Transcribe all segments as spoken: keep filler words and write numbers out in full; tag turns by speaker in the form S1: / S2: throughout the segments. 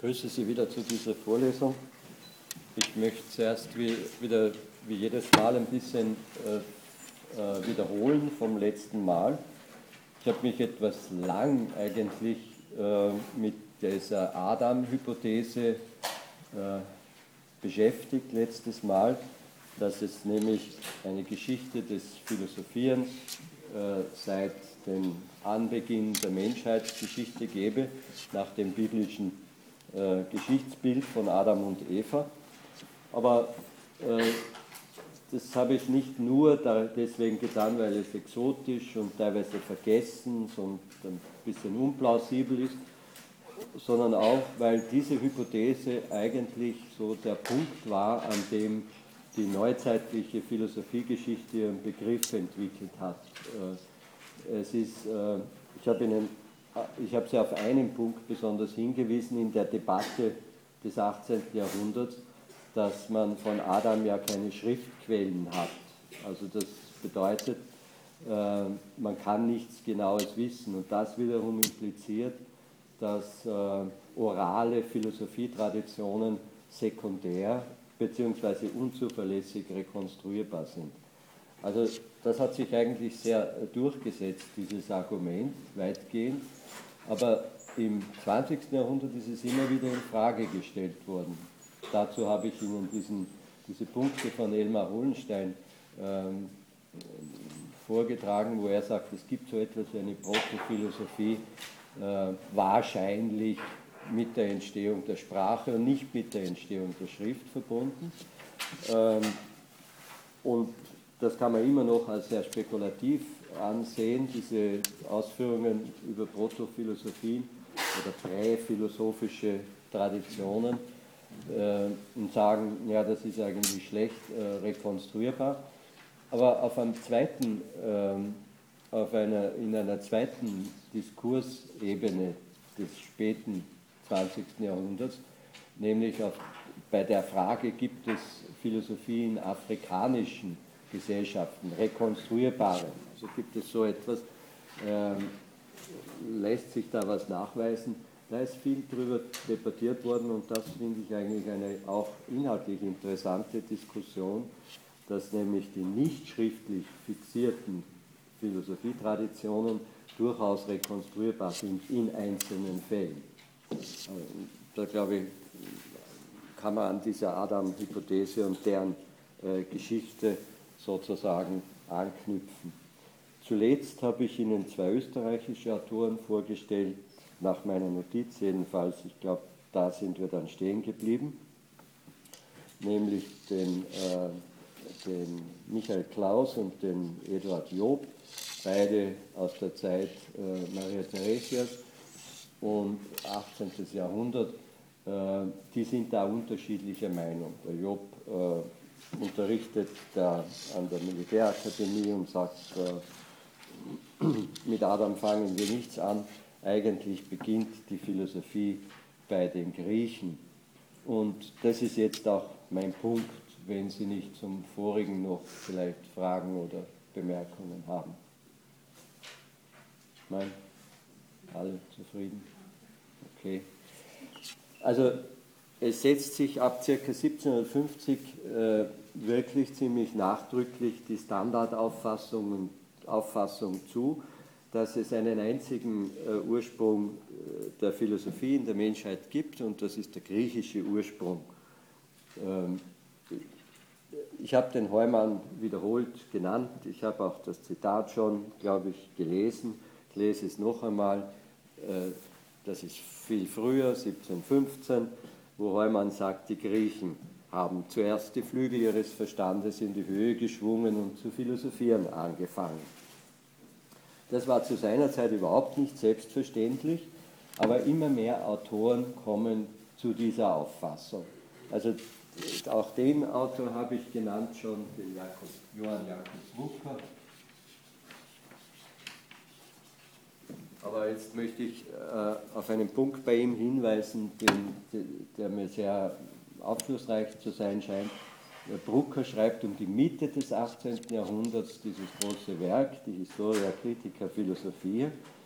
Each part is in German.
S1: grüße Sie wieder zu dieser Vorlesung. Ich möchte zuerst wie, wieder, wie jedes Mal ein bisschen äh, äh, wiederholen vom letzten Mal. Ich habe mich etwas lang eigentlich äh, mit dieser Adam-Hypothese äh, beschäftigt letztes Mal, dass es nämlich eine Geschichte des Philosophierens äh, seit dem Anbeginn der Menschheitsgeschichte gäbe, nach dem biblischen äh, Geschichtsbild von Adam und Eva. Aber äh, das habe ich nicht nur da deswegen getan, weil es exotisch und teilweise vergessen und ein bisschen unplausibel ist, sondern auch, weil diese Hypothese eigentlich so der Punkt war, an dem die neuzeitliche Philosophiegeschichte ihren Begriff entwickelt hat. Es ist, ich habe Ihnen, ich habe Sie auf einen Punkt besonders hingewiesen in der Debatte des achtzehnten Jahrhunderts, dass man von Adam ja keine Schriftquellen hat. Also das bedeutet, man kann nichts Genaues wissen und das wiederum impliziert, dass orale Philosophietraditionen sekundär bzw. unzuverlässig rekonstruierbar sind. Also das hat sich eigentlich sehr durchgesetzt, dieses Argument, weitgehend, aber im zwanzigsten Jahrhundert ist es immer wieder in Frage gestellt worden. Dazu habe ich Ihnen diesen, diese Punkte von Elmar Holenstein ähm, vorgetragen, wo er sagt, es gibt so etwas wie eine Protophilosophie, äh, wahrscheinlich mit der Entstehung der Sprache und nicht mit der Entstehung der Schrift verbunden. Ähm, und das kann man immer noch als sehr spekulativ ansehen, diese Ausführungen über Protophilosophien oder präphilosophische Traditionen, äh, und sagen, ja, das ist eigentlich schlecht äh, rekonstruierbar. Aber auf einem zweiten, äh, auf einer, in einer zweiten Diskursebene des späten zwanzigsten Jahrhunderts, nämlich auf, bei der Frage, gibt es Philosophie in afrikanischen Gesellschaften, rekonstruierbare, also gibt es so etwas, äh, lässt sich da was nachweisen. Da ist viel darüber debattiert worden und das finde ich eigentlich eine auch inhaltlich interessante Diskussion, dass nämlich die nicht schriftlich fixierten Philosophietraditionen durchaus rekonstruierbar sind in einzelnen Fällen. Da glaube ich, kann man an dieser Adam-Hypothese und deren äh, Geschichte sozusagen anknüpfen. Zuletzt habe ich Ihnen zwei österreichische Autoren vorgestellt, nach meiner Notiz jedenfalls, ich glaube, da sind wir dann stehen geblieben, nämlich den, äh, den Michael Klaus und den Eduard Job, beide aus der Zeit äh, Maria Theresias und achtzehnten Jahrhundert, äh, die sind da unterschiedlicher Meinung. Der Job äh, unterrichtet da an der Militärakademie und sagt, äh, mit Adam fangen wir nichts an. Eigentlich beginnt die Philosophie bei den Griechen. Und das ist jetzt auch mein Punkt, wenn Sie nicht zum vorigen noch vielleicht Fragen oder Bemerkungen haben. Nein? Alle zufrieden? Okay. Also es setzt sich ab ca. siebzehnhundertfünfzig äh, wirklich ziemlich nachdrücklich die Standardauffassung Auffassung zu, dass es einen einzigen äh, Ursprung äh, der Philosophie in der Menschheit gibt und das ist der griechische Ursprung. Ähm, ich habe den Heumann wiederholt genannt, ich habe auch das Zitat schon, glaube ich, gelesen, ich lese es noch einmal, äh, das ist viel früher, siebzehnhundertfünfzehn, wo Heumann sagt, die Griechen haben zuerst die Flügel ihres Verstandes in die Höhe geschwungen und zu philosophieren angefangen. Das war zu seiner Zeit überhaupt nicht selbstverständlich, aber immer mehr Autoren kommen zu dieser Auffassung. Also auch den Autor habe ich genannt schon, den Jakob, Johann Jakob Wucker. Aber jetzt möchte ich äh, auf einen Punkt bei ihm hinweisen, den, der mir sehr aufschlussreich zu sein scheint. Brucker schreibt um die Mitte des achtzehnten Jahrhunderts dieses große Werk, die Historia Critica Philosophiae,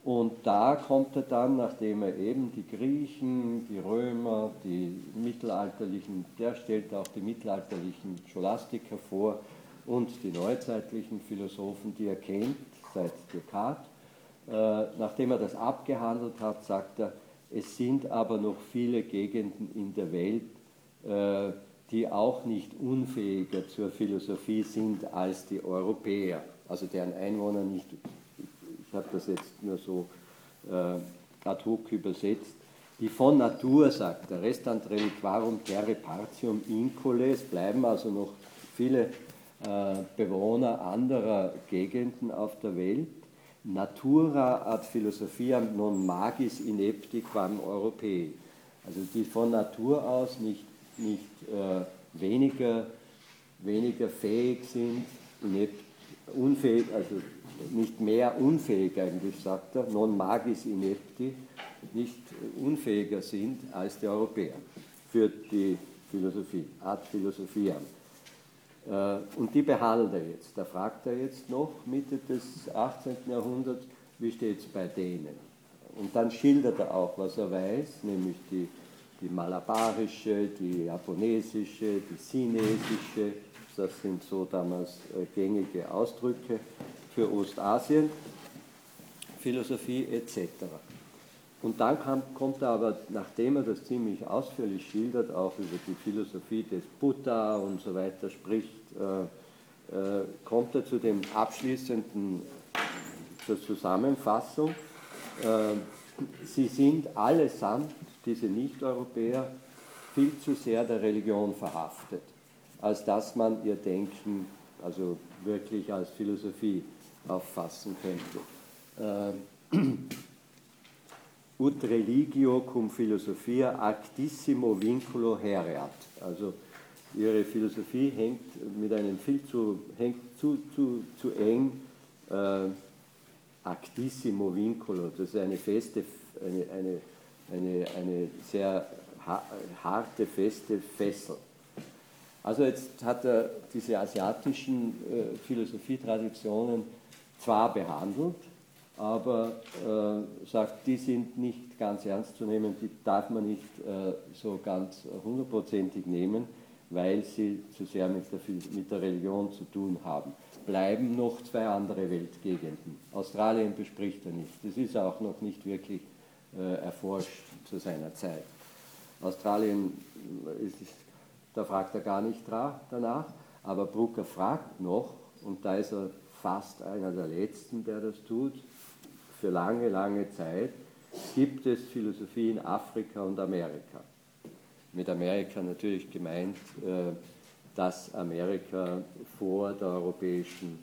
S1: Und da kommt er dann, nachdem er eben die Griechen, die Römer, die mittelalterlichen, der stellt auch die mittelalterlichen Scholastiker vor und die neuzeitlichen Philosophen, die er kennt, seit Descartes. Äh, nachdem er das abgehandelt hat, sagt er, es sind aber noch viele Gegenden in der Welt, äh, die auch nicht unfähiger zur Philosophie sind als die Europäer, also deren Einwohner nicht, ich habe das jetzt nur so äh, ad hoc übersetzt, die von Natur, sagt er, restant reliquarum terre partium incole, es bleiben also noch viele äh, Bewohner anderer Gegenden auf der Welt, natura ad philosophiam non magis inepti quam Europei, also die von Natur aus nicht, nicht äh, weniger, weniger fähig sind, inept, unfähig, also nicht mehr unfähig eigentlich, sagt er, non magis inepti, nicht unfähiger sind als die Europäer für die Philosophie, ad philosophiam. Und die behandelt er jetzt. Da fragt er jetzt noch, Mitte des achtzehnten Jahrhunderts, wie steht es bei denen? Und dann schildert er auch, was er weiß, nämlich die, die malabarische, die japonesische, die chinesische, das sind so damals gängige Ausdrücke für Ostasien, Philosophie et cetera. Und dann kam, kommt er aber, nachdem er das ziemlich ausführlich schildert, auch über die Philosophie des Buddha und so weiter spricht, äh, äh, kommt er zu dem abschließenden, zur Zusammenfassung. Äh, sie sind allesamt, diese Nicht-Europäer, viel zu sehr der Religion verhaftet, als dass man ihr Denken also wirklich als Philosophie auffassen könnte. Äh, Ut religio cum philosophia actissimo vinculo hereat. Also ihre Philosophie hängt mit einem viel zu, hängt zu, zu, zu eng, äh, actissimo vinculo, das ist eine feste, eine, eine, eine, eine sehr harte, feste Fessel. Also jetzt hat er diese asiatischen äh, Philosophietraditionen zwar behandelt, aber äh, sagt, die sind nicht ganz ernst zu nehmen, die darf man nicht äh, so ganz hundertprozentig nehmen, weil sie zu sehr mit der, mit der Religion zu tun haben. Bleiben noch zwei andere Weltgegenden. Australien bespricht er nicht. Das ist auch noch nicht wirklich äh, erforscht zu seiner Zeit. Australien, ist, da fragt er gar nicht danach, aber Brucker fragt noch, und da ist er fast einer der Letzten, der das tut, für lange, lange Zeit, gibt es Philosophie in Afrika und Amerika. Mit Amerika natürlich gemeint, äh, dass Amerika vor der europäischen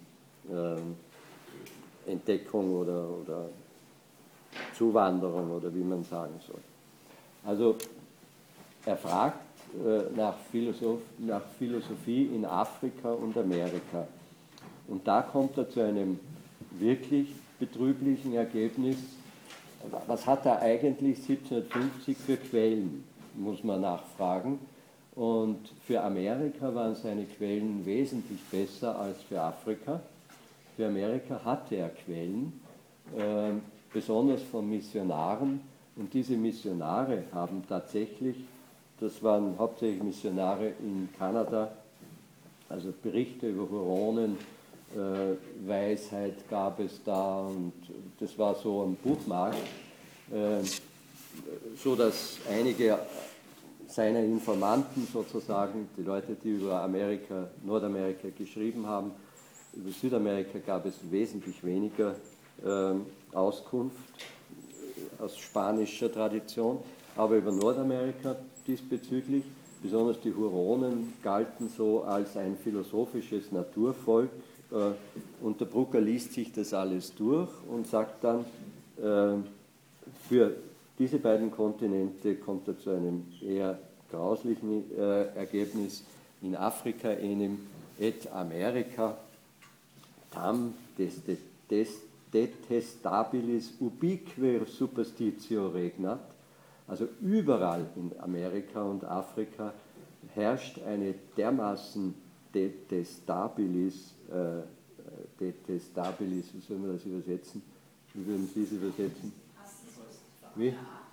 S1: äh, Entdeckung oder, oder Zuwanderung oder wie man sagen soll. Also er fragt äh, nach, Philosoph nach Philosophie in Afrika und Amerika. Und da kommt er zu einem wirklich betrüblichen Ergebnis. Was hat er eigentlich siebzehnhundertfünfzig für Quellen, muss man nachfragen. Und für Amerika waren seine Quellen wesentlich besser als für Afrika. Für Amerika hatte er Quellen, äh, besonders von Missionaren. Und diese Missionare haben tatsächlich, das waren hauptsächlich Missionare in Kanada, also Berichte über Huronen, äh, Weisheit gab es da, und das war so ein Buchmarkt, äh, so dass einige seiner Informanten sozusagen, die Leute, die über Amerika, Nordamerika geschrieben haben, über Südamerika gab es wesentlich weniger äh, Auskunft aus spanischer Tradition, aber über Nordamerika diesbezüglich, besonders die Huronen, galten so als ein philosophisches Naturvolk, äh, und der Brucker liest sich das alles durch und sagt dann, äh, für diese beiden Kontinente kommt er zu einem eher grauslichen äh, Ergebnis. In Afrika enim et Amerika tam des, des detestabilis ubiquer superstitio regnat. Also überall in Amerika und Afrika herrscht eine dermaßen detestabilis, äh, detestabilis, wie soll man das übersetzen? Wie würden Sie es übersetzen? Wie?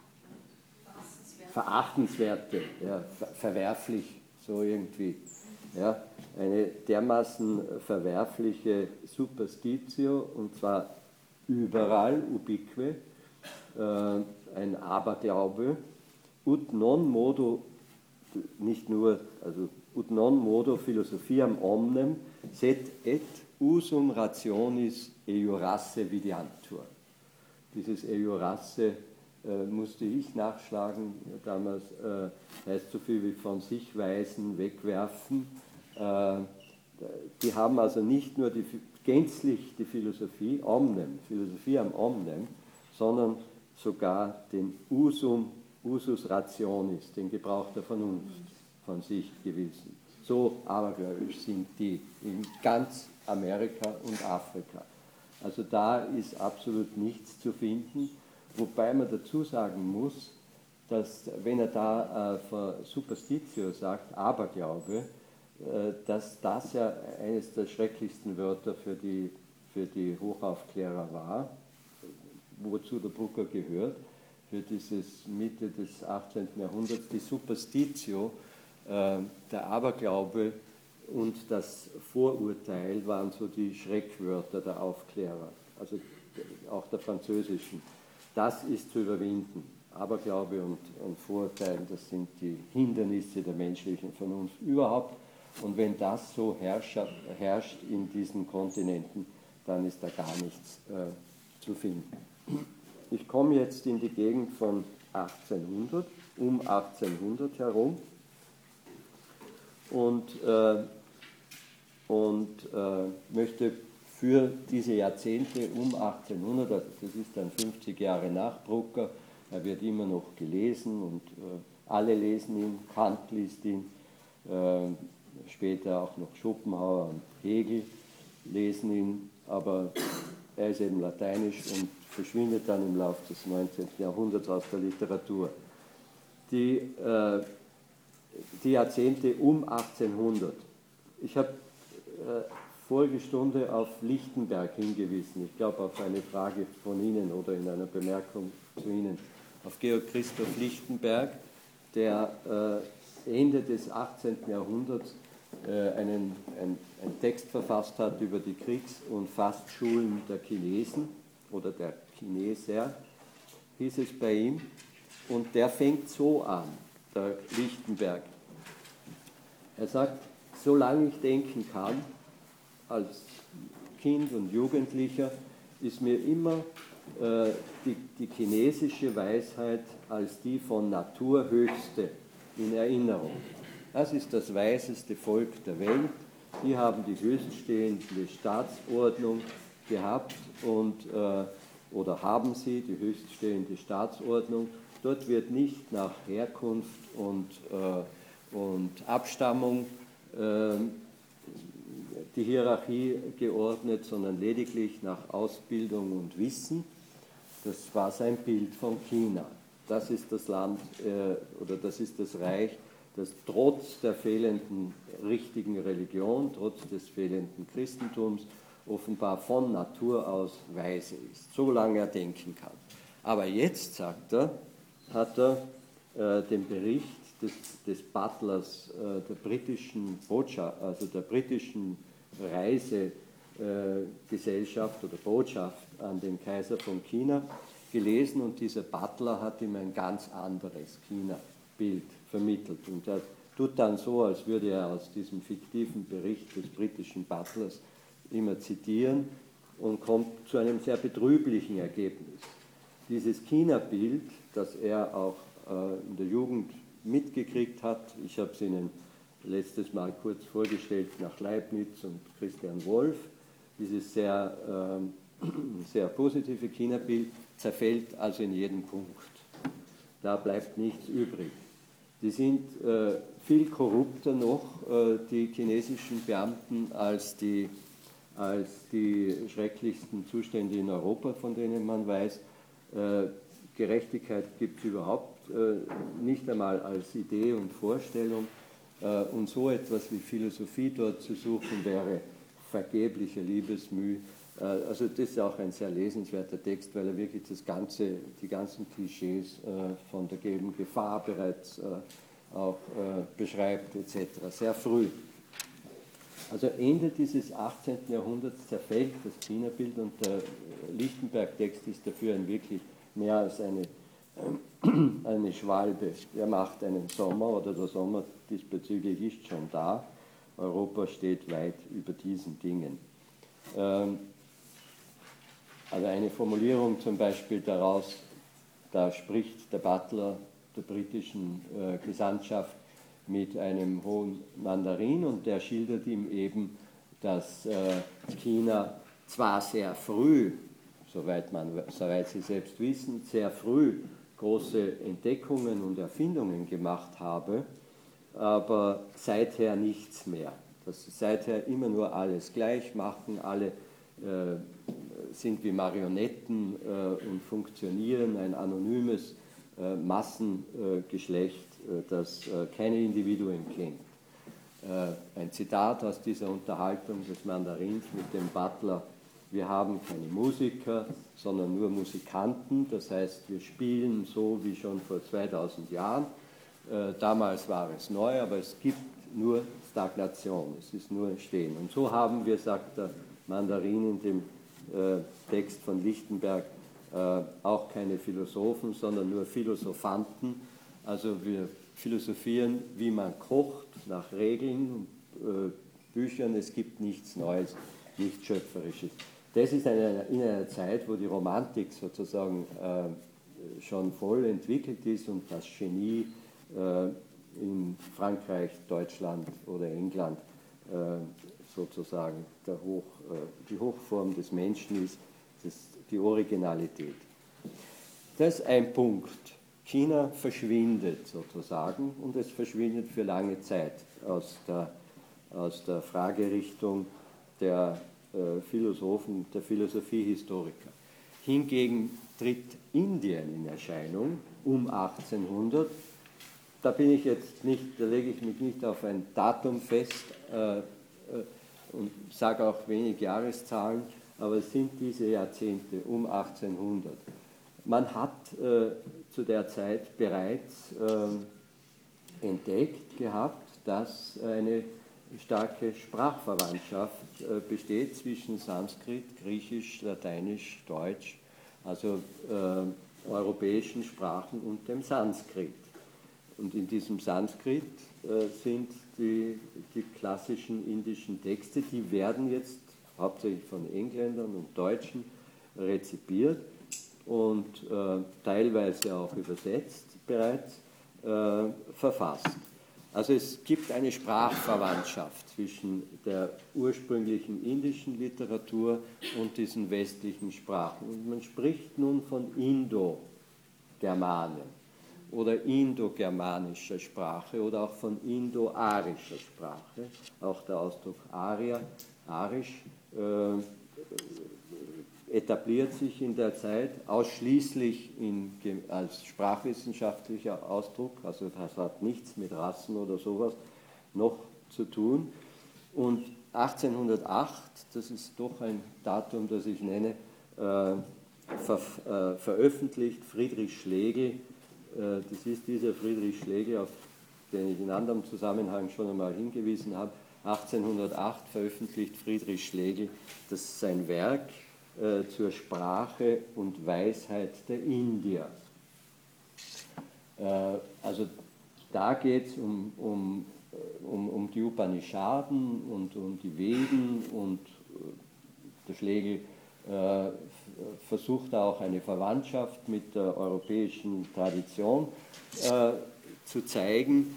S1: Verachtenswerte, ja, ver verwerflich, so irgendwie. Ja, eine dermaßen verwerfliche Superstitio, und zwar überall, ubique, äh, ein Aberglaube, ut non modo, nicht nur, also ut non modo philosophiam omnem, sed et usum rationis eiurasse vidiantur. Dieses eiurasse äh, musste ich nachschlagen, damals äh, heißt so viel wie von sich weisen, wegwerfen. Äh, die haben also nicht nur die, gänzlich die Philosophie, omnem, Philosophie am omnem, sondern sogar den usum, usus rationis, den Gebrauch der Vernunft von sich gewissen. So abergläubisch sind die in ganz Amerika und Afrika. Also da ist absolut nichts zu finden, wobei man dazu sagen muss, dass wenn er da äh, Superstitio sagt, Aberglaube, äh, dass das ja eines der schrecklichsten Wörter für die, für die Hochaufklärer war, wozu der Brucker gehört, für dieses Mitte des achtzehnten Jahrhunderts, die Superstitio, äh, der Aberglaube und das Vorurteil waren so die Schreckwörter der Aufklärer, also auch der französischen. Das ist zu überwinden. Aberglaube und, und Vorurteil, das sind die Hindernisse der menschlichen Vernunft überhaupt. Und wenn das so herrscht, herrscht in diesen Kontinenten, dann ist da gar nichts äh, zu finden. Ich komme jetzt in die Gegend von achtzehnhundert, um achtzehnhundert herum. Und, äh, und äh, möchte für diese Jahrzehnte um achtzehnhundert, also das ist dann fünfzig Jahre nach Brucker, er wird immer noch gelesen und äh, alle lesen ihn, Kant liest ihn, äh, später auch noch Schopenhauer und Hegel lesen ihn, aber er ist eben lateinisch und verschwindet dann im Laufe des neunzehnten Jahrhunderts aus der Literatur. Die, äh, die Jahrzehnte um achtzehnhundert. Ich habe äh, vorige Stunde auf Lichtenberg hingewiesen, ich glaube auf eine Frage von Ihnen oder in einer Bemerkung zu Ihnen, auf Georg Christoph Lichtenberg, der äh, Ende des achtzehnten Jahrhunderts äh, einen, ein, einen Text verfasst hat über die Kriegs- und Fastschulen der Chinesen oder der Chineser, hieß es bei ihm, und der fängt so an, der Lichtenberg. Er sagt, solange ich denken kann, als Kind und Jugendlicher, ist mir immer äh, die, die chinesische Weisheit als die von Natur höchste in Erinnerung. Das ist das weiseste Volk der Welt. Die haben die höchststehende Staatsordnung gehabt und, äh, oder haben sie die höchststehende Staatsordnung. Dort wird nicht nach Herkunft und, äh, und Abstammung äh, die Hierarchie geordnet, sondern lediglich nach Ausbildung und Wissen. Das war sein Bild von China. Das ist das Land äh, oder das ist das Reich, das trotz der fehlenden richtigen Religion, trotz des fehlenden Christentums offenbar von Natur aus weise ist, solange er denken kann. Aber jetzt, sagt er, hat er äh, den Bericht des, des Butlers äh, der britischen Botschaft, also der britischen Reisegesellschaft äh, oder Botschaft an den Kaiser von China gelesen, und dieser Butler hat ihm ein ganz anderes China-Bild vermittelt. Und er tut dann so, als würde er aus diesem fiktiven Bericht des britischen Butlers immer zitieren und kommt zu einem sehr betrüblichen Ergebnis. Dieses China-Bild, das er auch äh, in der Jugend mitgekriegt hat, ich habe es Ihnen letztes Mal kurz vorgestellt nach Leibniz und Christian Wolff, dieses sehr, äh, sehr positive China-Bild zerfällt also in jedem Punkt. Da bleibt nichts übrig. Die sind äh, viel korrupter noch, äh, die chinesischen Beamten, als die, als die schrecklichsten Zustände in Europa, von denen man weiß. Äh, Gerechtigkeit gibt es überhaupt äh, nicht einmal als Idee und Vorstellung. Äh, und so etwas wie Philosophie dort zu suchen, wäre vergebliche Liebesmüh. Also das ist auch ein sehr lesenswerter Text, weil er wirklich das ganze, die ganzen Klischees von der gelben Gefahr bereits auch beschreibt et cetera. Sehr früh. Also Ende dieses achtzehnten Jahrhunderts zerfällt das China-Bild und der Lichtenberg-Text ist dafür ein wirklich mehr als eine, eine Schwalbe. Er macht einen Sommer oder der Sommer diesbezüglich ist schon da. Europa steht weit über diesen Dingen. Ähm, also eine Formulierung zum Beispiel daraus, da spricht der Butler der britischen äh, Gesandtschaft mit einem hohen Mandarin und der schildert ihm eben, dass äh, China zwar sehr früh, soweit, man, soweit Sie selbst wissen, sehr früh große Entdeckungen und Erfindungen gemacht habe, aber seither nichts mehr. Dass sie seither immer nur alles gleich machen, alle äh, sind wie Marionetten äh, und funktionieren, ein anonymes äh, Massengeschlecht, äh, das äh, keine Individuen kennt. Äh, ein Zitat aus dieser Unterhaltung des Mandarins mit dem Butler: Wir haben keine Musiker, sondern nur Musikanten, das heißt, wir spielen so wie schon vor zweitausend Jahren. Äh, damals war es neu, aber es gibt nur Stagnation, es ist nur Stehen. Und so haben wir, sagt der Mandarin in dem äh, Text von Lichtenberg, äh, auch keine Philosophen, sondern nur Philosophanten. Also wir philosophieren, wie man kocht, nach Regeln und äh, Büchern. Es gibt nichts Neues, nichts Schöpferisches. Das ist eine, in einer Zeit, wo die Romantik sozusagen äh, schon voll entwickelt ist und das Genie äh, in Frankreich, Deutschland oder England äh, sozusagen der Hoch, äh, die Hochform des Menschen ist, das, die Originalität. Das ist ein Punkt. China verschwindet sozusagen und es verschwindet für lange Zeit aus der, aus der Fragerichtung der äh, Philosophen, der Philosophiehistoriker. Hingegen tritt Indien in Erscheinung um achtzehnhundert. Da bin ich jetzt nicht, da lege ich mich nicht auf ein Datum fest äh, äh, und sage auch wenig Jahreszahlen, aber es sind diese Jahrzehnte um achtzehnhundert. Man hat äh, zu der Zeit bereits äh, entdeckt gehabt, dass eine starke Sprachverwandtschaft äh, besteht zwischen Sanskrit, Griechisch, Lateinisch, Deutsch, also äh, europäischen Sprachen und dem Sanskrit. Und in diesem Sanskrit äh, sind die, die klassischen indischen Texte, die werden jetzt hauptsächlich von Engländern und Deutschen rezipiert und äh, teilweise auch übersetzt bereits äh, verfasst. Also es gibt eine Sprachverwandtschaft zwischen der ursprünglichen indischen Literatur und diesen westlichen Sprachen. Und man spricht nun von Indo-Germanen oder indogermanischer Sprache oder auch von indo-arischer Sprache. Auch der Ausdruck Arier, arisch, äh, etabliert sich in der Zeit ausschließlich in, als sprachwissenschaftlicher Ausdruck, also das hat nichts mit Rassen oder sowas noch zu tun. Und achtzehnhundertacht, das ist doch ein Datum, das ich nenne, äh, ver, äh, veröffentlicht Friedrich Schlegel. Äh, das ist dieser Friedrich Schlegel, auf den ich in anderem Zusammenhang schon einmal hingewiesen habe. achtzehnhundertacht veröffentlicht Friedrich Schlegel das sein Werk äh, zur Sprache und Weisheit der Indier. Äh, also da geht es um, um, um, um die Upanishaden und um die Veden und äh, der Schlegel äh, versucht auch eine Verwandtschaft mit der europäischen Tradition äh, zu zeigen.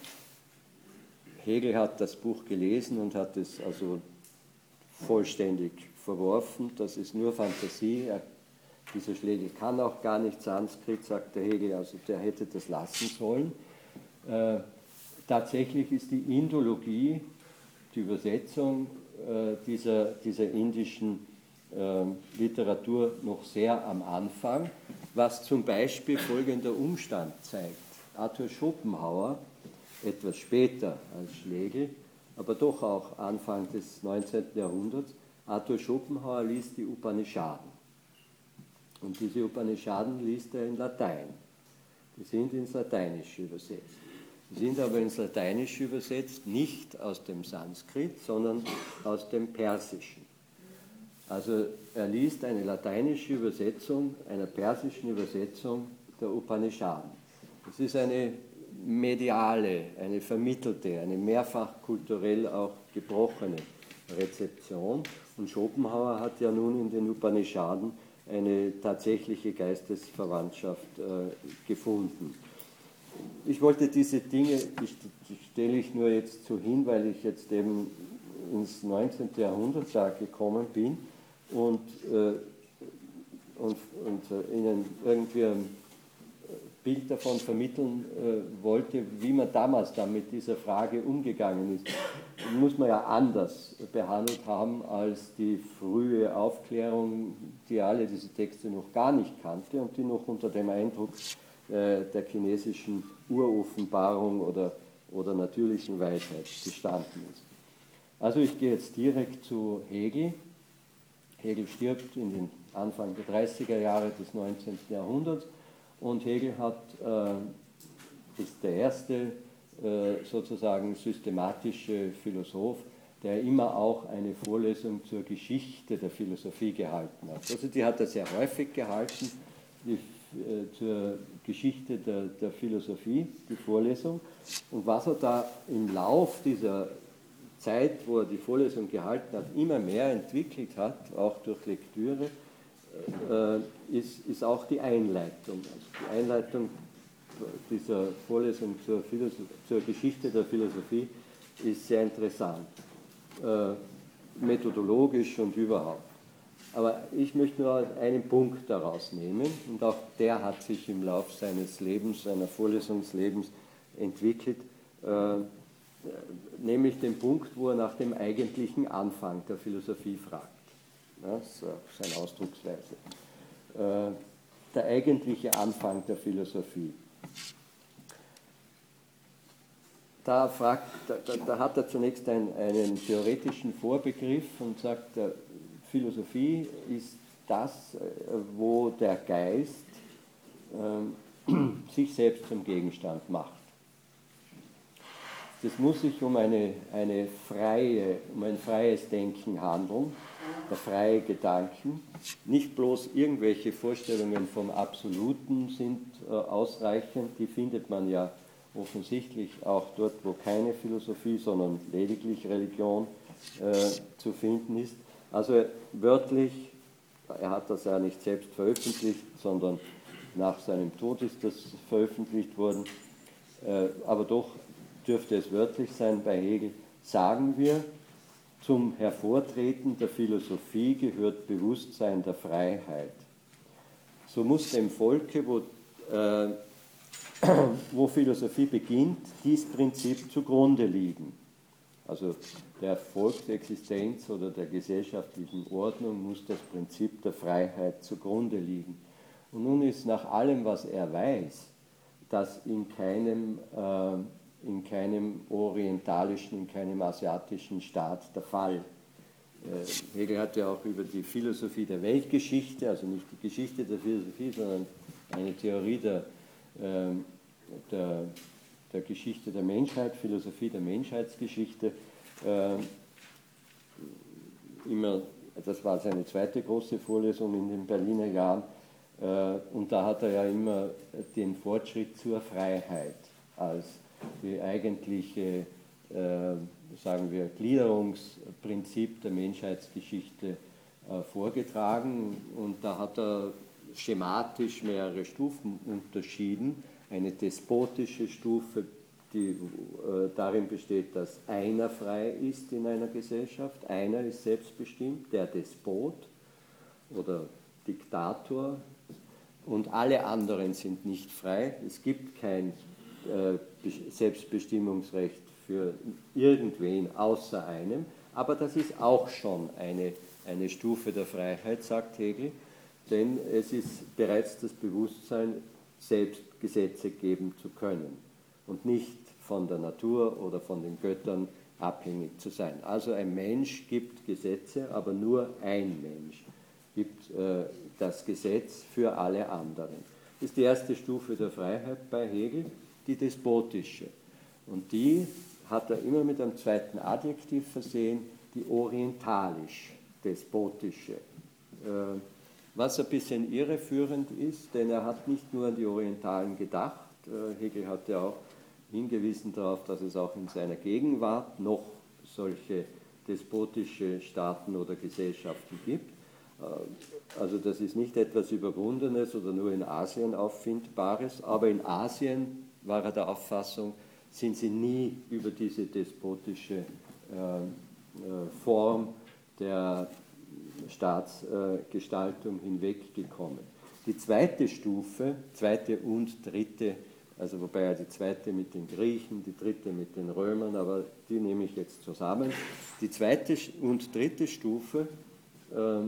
S1: Hegel hat das Buch gelesen und hat es also vollständig verworfen. Das ist nur Fantasie. Er, dieser Schlegel kann auch gar nicht Sanskrit, sagt der Hegel, also der hätte das lassen sollen. Äh, tatsächlich ist die Indologie, die Übersetzung äh, dieser, dieser indischen äh, Literatur noch sehr am Anfang, was zum Beispiel folgender Umstand zeigt. Arthur Schopenhauer, etwas später als Schlegel, aber doch auch Anfang des neunzehnten Jahrhunderts, Arthur Schopenhauer liest die Upanishaden. Und diese Upanishaden liest er in Latein. Die sind ins Lateinische übersetzt. Die sind aber ins Lateinische übersetzt nicht aus dem Sanskrit, sondern aus dem Persischen. Also er liest eine lateinische Übersetzung einer persischen Übersetzung der Upanishaden. Das ist eine mediale, eine vermittelte, eine mehrfach kulturell auch gebrochene Rezeption. Und Schopenhauer hat ja nun in den Upanishaden eine tatsächliche Geistesverwandtschaft äh, gefunden. Ich wollte diese Dinge, die, die stelle ich nur jetzt so hin, weil ich jetzt eben ins neunzehnten Jahrhundert da gekommen bin und, äh, und, und äh, Ihnen irgendwie ein Bild davon vermitteln äh, wollte, wie man damals dann mit dieser Frage umgegangen ist. Muss man ja anders behandelt haben als die frühe Aufklärung, die alle diese Texte noch gar nicht kannte und die noch unter dem Eindruck äh, der chinesischen Uroffenbarung oder, oder natürlichen Weisheit gestanden ist. Also ich gehe jetzt direkt zu Hegel. Hegel stirbt in den Anfang der dreißiger Jahre des neunzehnten Jahrhunderts und Hegel hat, äh, ist der erste äh, sozusagen systematische Philosoph, der immer auch eine Vorlesung zur Geschichte der Philosophie gehalten hat. Also die hat er sehr häufig gehalten, die, äh, zur Geschichte der, der Philosophie, die Vorlesung. Und was er da im Lauf dieser Zeit, wo er die Vorlesung gehalten hat, immer mehr entwickelt hat, auch durch Lektüre, äh, ist, ist auch die Einleitung. Also die Einleitung dieser Vorlesung zur, zur Geschichte der Philosophie ist sehr interessant, äh, methodologisch und überhaupt. Aber ich möchte nur einen Punkt daraus nehmen, und auch der hat sich im Lauf seines Lebens, seiner Vorlesungslebens entwickelt, äh, nämlich den Punkt, wo er nach dem eigentlichen Anfang der Philosophie fragt. Ja, das ist seine Ausdrucksweise. Äh, der eigentliche Anfang der Philosophie. Da, fragt, da, da hat er zunächst ein, einen theoretischen Vorbegriff und sagt, der Philosophie ist das, wo der Geist äh, sich selbst zum Gegenstand macht. Das muss sich um, eine, eine freie, um ein freies Denken handeln, der freie Gedanken. Nicht bloß irgendwelche Vorstellungen vom Absoluten sind äh, ausreichend, die findet man ja offensichtlich auch dort, wo keine Philosophie, sondern lediglich Religion äh, zu finden ist. Also wörtlich, er hat das ja nicht selbst veröffentlicht, sondern nach seinem Tod ist das veröffentlicht worden, äh, aber doch dürfte es wörtlich sein bei Hegel, sagen wir, zum Hervortreten der Philosophie gehört Bewusstsein der Freiheit. So muss dem Volke, wo, äh, wo Philosophie beginnt, dies Prinzip zugrunde liegen. Also der Volksexistenz oder der gesellschaftlichen Ordnung muss das Prinzip der Freiheit zugrunde liegen. Und nun ist nach allem, was er weiß, dass in keinem, äh, in keinem orientalischen, in keinem asiatischen Staat der Fall. Äh, Hegel hat ja auch über die Philosophie der Weltgeschichte, also nicht die Geschichte der Philosophie, sondern eine Theorie der, äh, der, der Geschichte der Menschheit, Philosophie der Menschheitsgeschichte, äh, immer, das war seine zweite große Vorlesung in den Berliner Jahren, äh, und da hat er ja immer den Fortschritt zur Freiheit als die eigentliche, äh, sagen wir, Gliederungsprinzip der Menschheitsgeschichte äh, vorgetragen, und da hat er schematisch mehrere Stufen unterschieden. Eine despotische Stufe, die äh, darin besteht, dass einer frei ist in einer Gesellschaft, einer ist selbstbestimmt, der Despot oder Diktator, und alle anderen sind nicht frei. Es gibt kein äh, Selbstbestimmungsrecht für irgendwen außer einem, aber das ist auch schon eine, eine Stufe der Freiheit, sagt Hegel, denn es ist bereits das Bewusstsein, selbst Gesetze geben zu können und nicht von der Natur oder von den Göttern abhängig zu sein. Also ein Mensch gibt Gesetze, aber nur ein Mensch gibt äh, das Gesetz für alle anderen. Das ist die erste Stufe der Freiheit bei Hegel, die despotische. Und die hat er immer mit einem zweiten Adjektiv versehen, die orientalisch-despotische. Äh, was ein bisschen irreführend ist, denn er hat nicht nur an die Orientalen gedacht, äh, Hegel hat ja auch hingewiesen darauf, dass es auch in seiner Gegenwart noch solche despotische Staaten oder Gesellschaften gibt. Also das ist nicht etwas Überwundenes oder nur in Asien auffindbares, aber in Asien war er der Auffassung, sind sie nie über diese despotische äh, Form der Staatsgestaltung hinweggekommen. Die zweite Stufe, zweite und dritte, also wobei ja die zweite mit den Griechen, die dritte mit den Römern, aber die nehme ich jetzt zusammen. Die zweite und dritte Stufe ähm,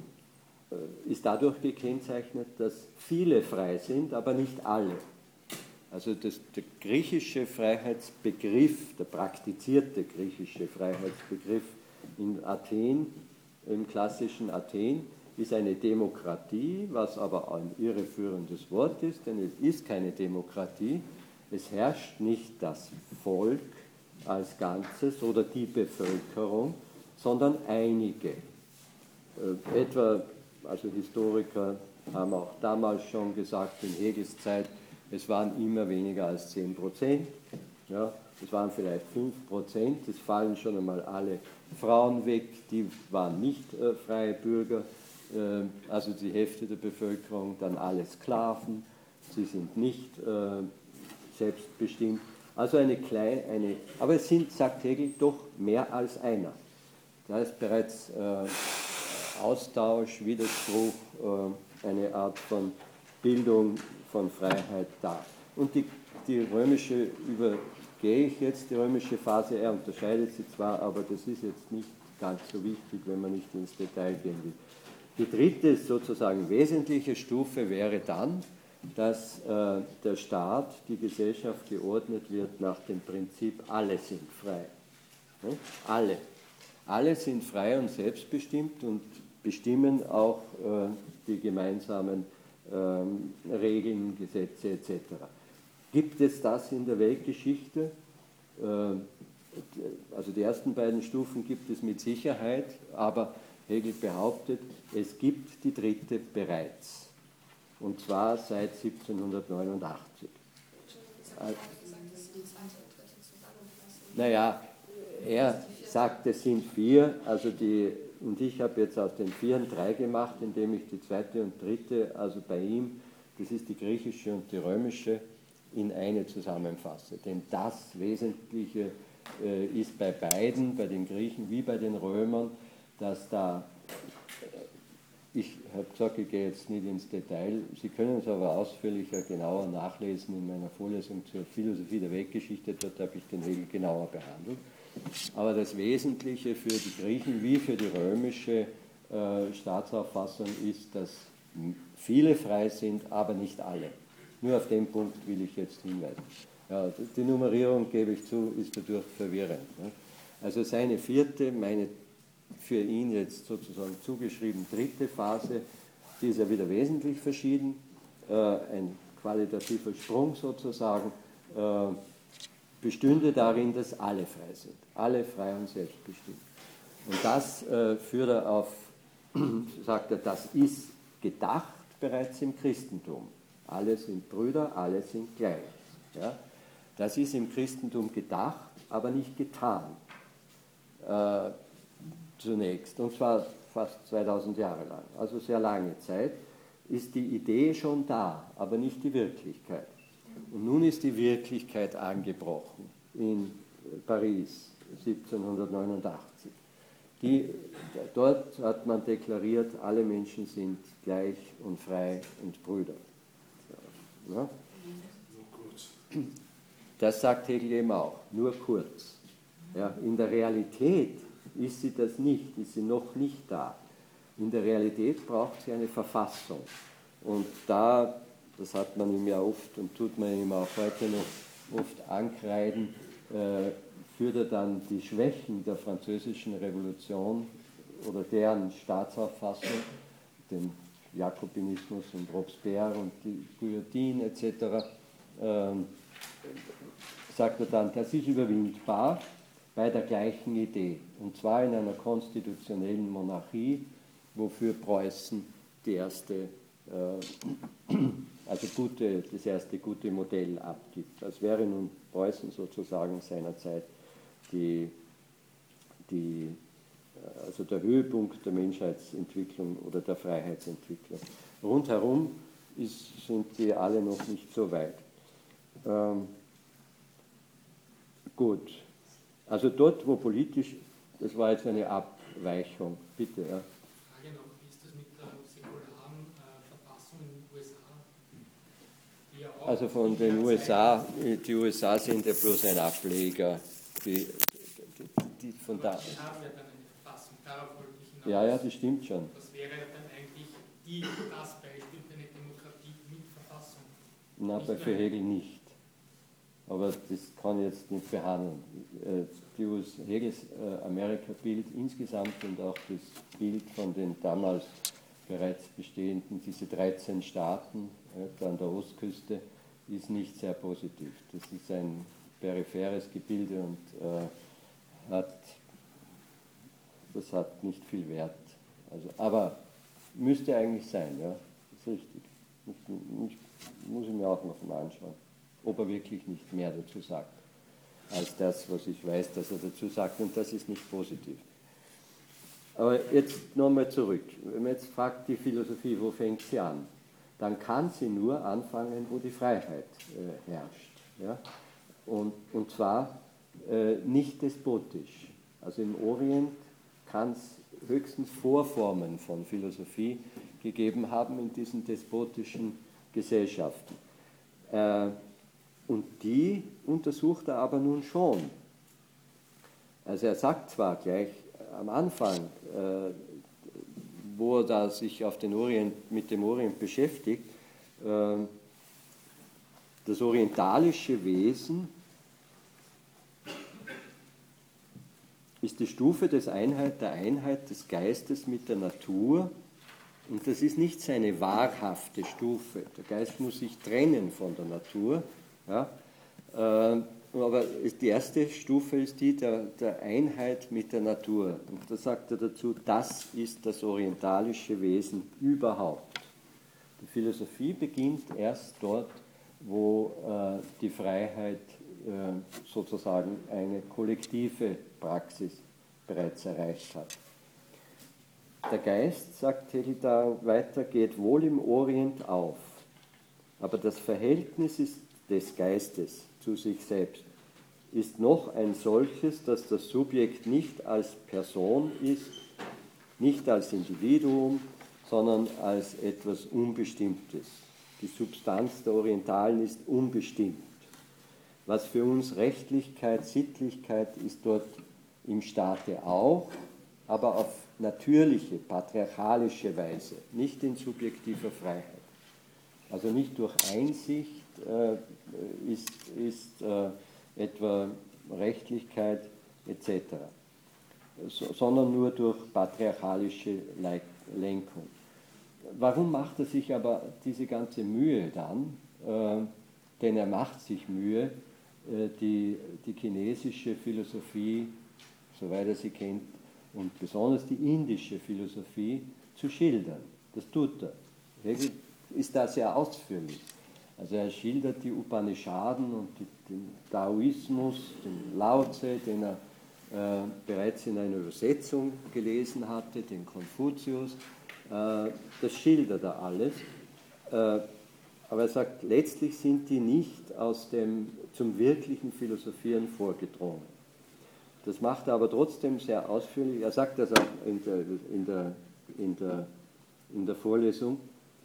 S1: ist dadurch gekennzeichnet, dass viele frei sind, aber nicht alle. Also das, der griechische Freiheitsbegriff, der praktizierte griechische Freiheitsbegriff in Athen, im klassischen Athen, ist eine Demokratie, was aber ein irreführendes Wort ist, denn es ist keine Demokratie. Es herrscht nicht das Volk als Ganzes oder die Bevölkerung, sondern einige. Äh, etwa, also Historiker haben auch damals schon gesagt, in Hegels Zeit, es waren immer weniger als zehn Prozent. Ja, es waren vielleicht fünf Prozent, es fallen schon einmal alle Frauen weg, die waren nicht äh, freie Bürger. Also die Hälfte der Bevölkerung, dann alle Sklaven, sie sind nicht äh, selbstbestimmt. Also eine kleine, eine, aber es sind, sagt Hegel, doch mehr als einer. Da ist bereits äh, Austausch, Widerspruch, äh, eine Art von Bildung, von Freiheit da. Und die, die römische, übergehe ich jetzt, die römische Phase, er unterscheidet sie zwar, aber das ist jetzt nicht ganz so wichtig, wenn man nicht ins Detail gehen will. Die dritte sozusagen wesentliche Stufe wäre dann, dass äh, der Staat, die Gesellschaft geordnet wird nach dem Prinzip, alle sind frei. Ne? Alle. Alle sind frei und selbstbestimmt und bestimmen auch äh, die gemeinsamen äh, Regeln, Gesetze et cetera. Gibt es das in der Weltgeschichte? Äh, also die ersten beiden Stufen gibt es mit Sicherheit, aber Hegel behauptet, es gibt die dritte bereits, und zwar seit siebzehnhundertneunundachtzig. Naja, er sagt, es sind vier, also die, und ich habe jetzt aus den Vieren drei gemacht, indem ich die zweite und dritte, also bei ihm, das ist die griechische und die römische, in eine zusammenfasse. Denn das Wesentliche äh, ist bei beiden, bei den Griechen wie bei den Römern, dass da, ich habe gesagt, ich gehe jetzt nicht ins Detail, Sie können es aber ausführlicher, genauer nachlesen in meiner Vorlesung zur Philosophie der Weltgeschichte, dort habe ich den Hegel genauer behandelt. Aber das Wesentliche für die Griechen wie für die römische äh, Staatsauffassung ist, dass viele frei sind, aber nicht alle. Nur auf den Punkt will ich jetzt hinweisen. Ja, die Nummerierung, gebe ich zu, ist dadurch verwirrend. Ne? Also seine vierte, meine für ihn jetzt sozusagen zugeschrieben dritte Phase, die ist ja wieder wesentlich verschieden, äh, ein qualitativer Sprung sozusagen, äh, bestünde darin, dass alle frei sind, alle frei und selbstbestimmt. Und das äh, führt er auf, sagt er, das ist gedacht bereits im Christentum. Alle sind Brüder, alle sind gleich. Ja? Das ist im Christentum gedacht, aber nicht getan. Äh, Zunächst, und zwar fast zweitausend Jahre lang, also sehr lange Zeit, ist die Idee schon da, aber nicht die Wirklichkeit. Und nun ist die Wirklichkeit angebrochen in Paris siebzehnhundertneunundachtzig. Die, dort hat man deklariert, alle Menschen sind gleich und frei und Brüder. Ja? Das sagt Hegel eben auch, nur kurz. Ja, in der Realität ist sie das nicht, ist sie noch nicht da. In der Realität braucht sie eine Verfassung. Und da, das hat man ihm ja oft und tut man ihm auch heute noch oft ankreiden, äh, führt er dann die Schwächen der französischen Revolution oder deren Staatsauffassung, den Jakobinismus und Robespierre und die Guillotine et cetera, ähm, sagt er dann, das ist überwindbar bei der gleichen Idee, und zwar in einer konstitutionellen Monarchie, wofür Preußen die erste, äh, also gute, das erste gute Modell abgibt. Als wäre nun Preußen sozusagen seinerzeit die, die, also der Höhepunkt der Menschheitsentwicklung oder der Freiheitsentwicklung. Rundherum ist, sind die alle noch nicht so weit. Ähm, gut, also dort, wo politisch, das war jetzt eine Abweichung, bitte. Ja.
S2: Frage noch, wie ist das mit der säkularen äh, Verfassung in den U S A? Die ja auch
S1: Also von den U S A, die U S A sind ja bloß ein Ableger. Die, die, die von da.
S2: Die haben ja dann eine Verfassung, darauf wollte ich hinaus.
S1: Ja, ja, das stimmt schon.
S2: Das wäre dann eigentlich die, das Beispiel für eine Demokratie mit Verfassung.
S1: Na, bei für Hegel nicht. Aber das kann ich jetzt nicht behandeln. Die Hegels Amerika-Bild insgesamt und auch das Bild von den damals bereits bestehenden, diese dreizehn Staaten an der Ostküste, ist nicht sehr positiv. Das ist ein peripheres Gebilde und äh, hat, das hat nicht viel Wert. Also, aber müsste eigentlich sein, ja, das ist richtig. Muss, muss ich mir auch noch mal anschauen, ob er wirklich nicht mehr dazu sagt, als das, was ich weiß, dass er dazu sagt, und das ist nicht positiv. Aber jetzt nochmal zurück. Wenn man jetzt fragt, die Philosophie, wo fängt sie an? Dann kann sie nur anfangen, wo die Freiheit äh, herrscht. Ja? Und, und zwar äh, nicht despotisch. Also im Orient kann es höchstens Vorformen von Philosophie gegeben haben in diesen despotischen Gesellschaften. Äh, und die untersucht er aber nun schon. Also er sagt zwar gleich am Anfang, äh, wo er da sich auf den Orient, mit dem Orient beschäftigt, äh, das orientalische Wesen ist die Stufe des Einheit, der Einheit des Geistes mit der Natur, und das ist nicht seine wahrhafte Stufe. Der Geist muss sich trennen von der Natur, ja, äh, aber die erste Stufe ist die der, der Einheit mit der Natur. Und da sagt er dazu, das ist das orientalische Wesen überhaupt. Die Philosophie beginnt erst dort, wo äh, die Freiheit äh, sozusagen eine kollektive Praxis bereits erreicht hat. Der Geist, sagt Hegel da weiter, geht wohl im Orient auf, aber das Verhältnis ist des Geistes zu sich selbst ist noch ein solches, dass das Subjekt nicht als Person ist, nicht als Individuum, sondern als etwas Unbestimmtes. Die Substanz der Orientalen ist unbestimmt. Was für uns Rechtlichkeit, Sittlichkeit ist dort im Staate auch, aber auf natürliche, patriarchalische Weise, nicht in subjektiver Freiheit. Also nicht durch Einsicht äh, ist, ist äh, etwa Rechtlichkeit et cetera, so, sondern nur durch patriarchalische Lenkung. Warum macht er sich aber diese ganze Mühe dann? Äh, denn er macht sich Mühe, äh, die, die chinesische Philosophie, soweit er sie kennt, und besonders die indische Philosophie zu schildern. Das tut er. Hegel ist da sehr ausführlich. Also er schildert die Upanishaden und die, den Daoismus, den Lao Tse, den er äh, bereits in einer Übersetzung gelesen hatte, den Konfuzius. Äh, das schildert er alles. Äh, aber er sagt, letztlich sind die nicht aus dem zum wirklichen Philosophieren vorgedrungen. Das macht er aber trotzdem sehr ausführlich. Er sagt das auch in der, in der, in der, in der Vorlesung.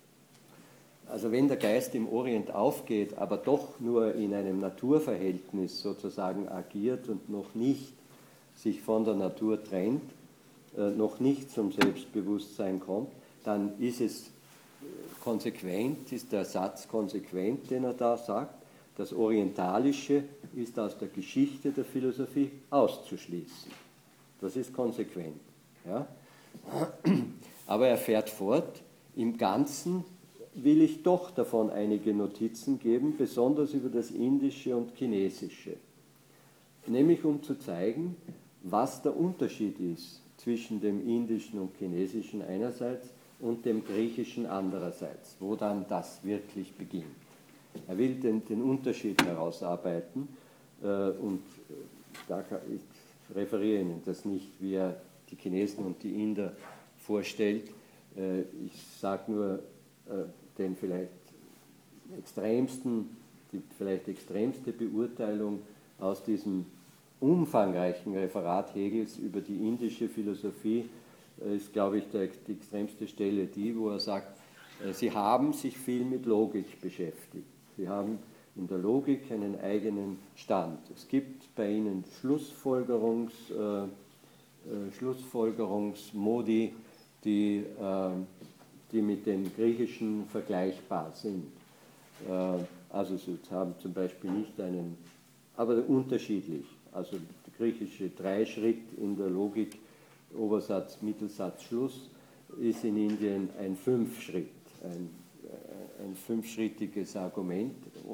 S1: Also wenn der Geist im Orient aufgeht, aber doch nur in einem Naturverhältnis sozusagen agiert und noch nicht sich von der Natur trennt, äh, noch nicht zum Selbstbewusstsein kommt, dann ist es konsequent, ist der Satz konsequent, den er da sagt, das Orientalische ist aus der Geschichte der Philosophie auszuschließen. Das ist konsequent. Ja? Aber er fährt fort, im Ganzen will ich doch davon einige Notizen geben, besonders über das Indische und Chinesische. Nämlich um zu zeigen, was der Unterschied ist zwischen dem Indischen und Chinesischen einerseits und dem Griechischen andererseits, wo dann das wirklich beginnt. Er will den, den Unterschied herausarbeiten äh, und da kann, ich referiere Ihnen das nicht, wie er die Chinesen und die Inder vorstellt. Äh, ich sage nur äh, den vielleicht extremsten, die vielleicht extremste Beurteilung aus diesem umfangreichen Referat Hegels über die indische Philosophie ist, glaube ich, der, die extremste Stelle die, wo er sagt, sie haben sich viel mit Logik beschäftigt. Sie haben in der Logik einen eigenen Stand. Es gibt bei ihnen Schlussfolgerungs, äh, äh, Schlussfolgerungsmodi, die, äh, die mit den griechischen vergleichbar sind. Äh, also sie haben zum Beispiel nicht einen, aber unterschiedlich. Also der griechische Dreischritt in der Logik, Obersatz, Mittelsatz, Schluss, ist in Indien ein Fünfschritt, ein, ein fünfschrittiges Argument.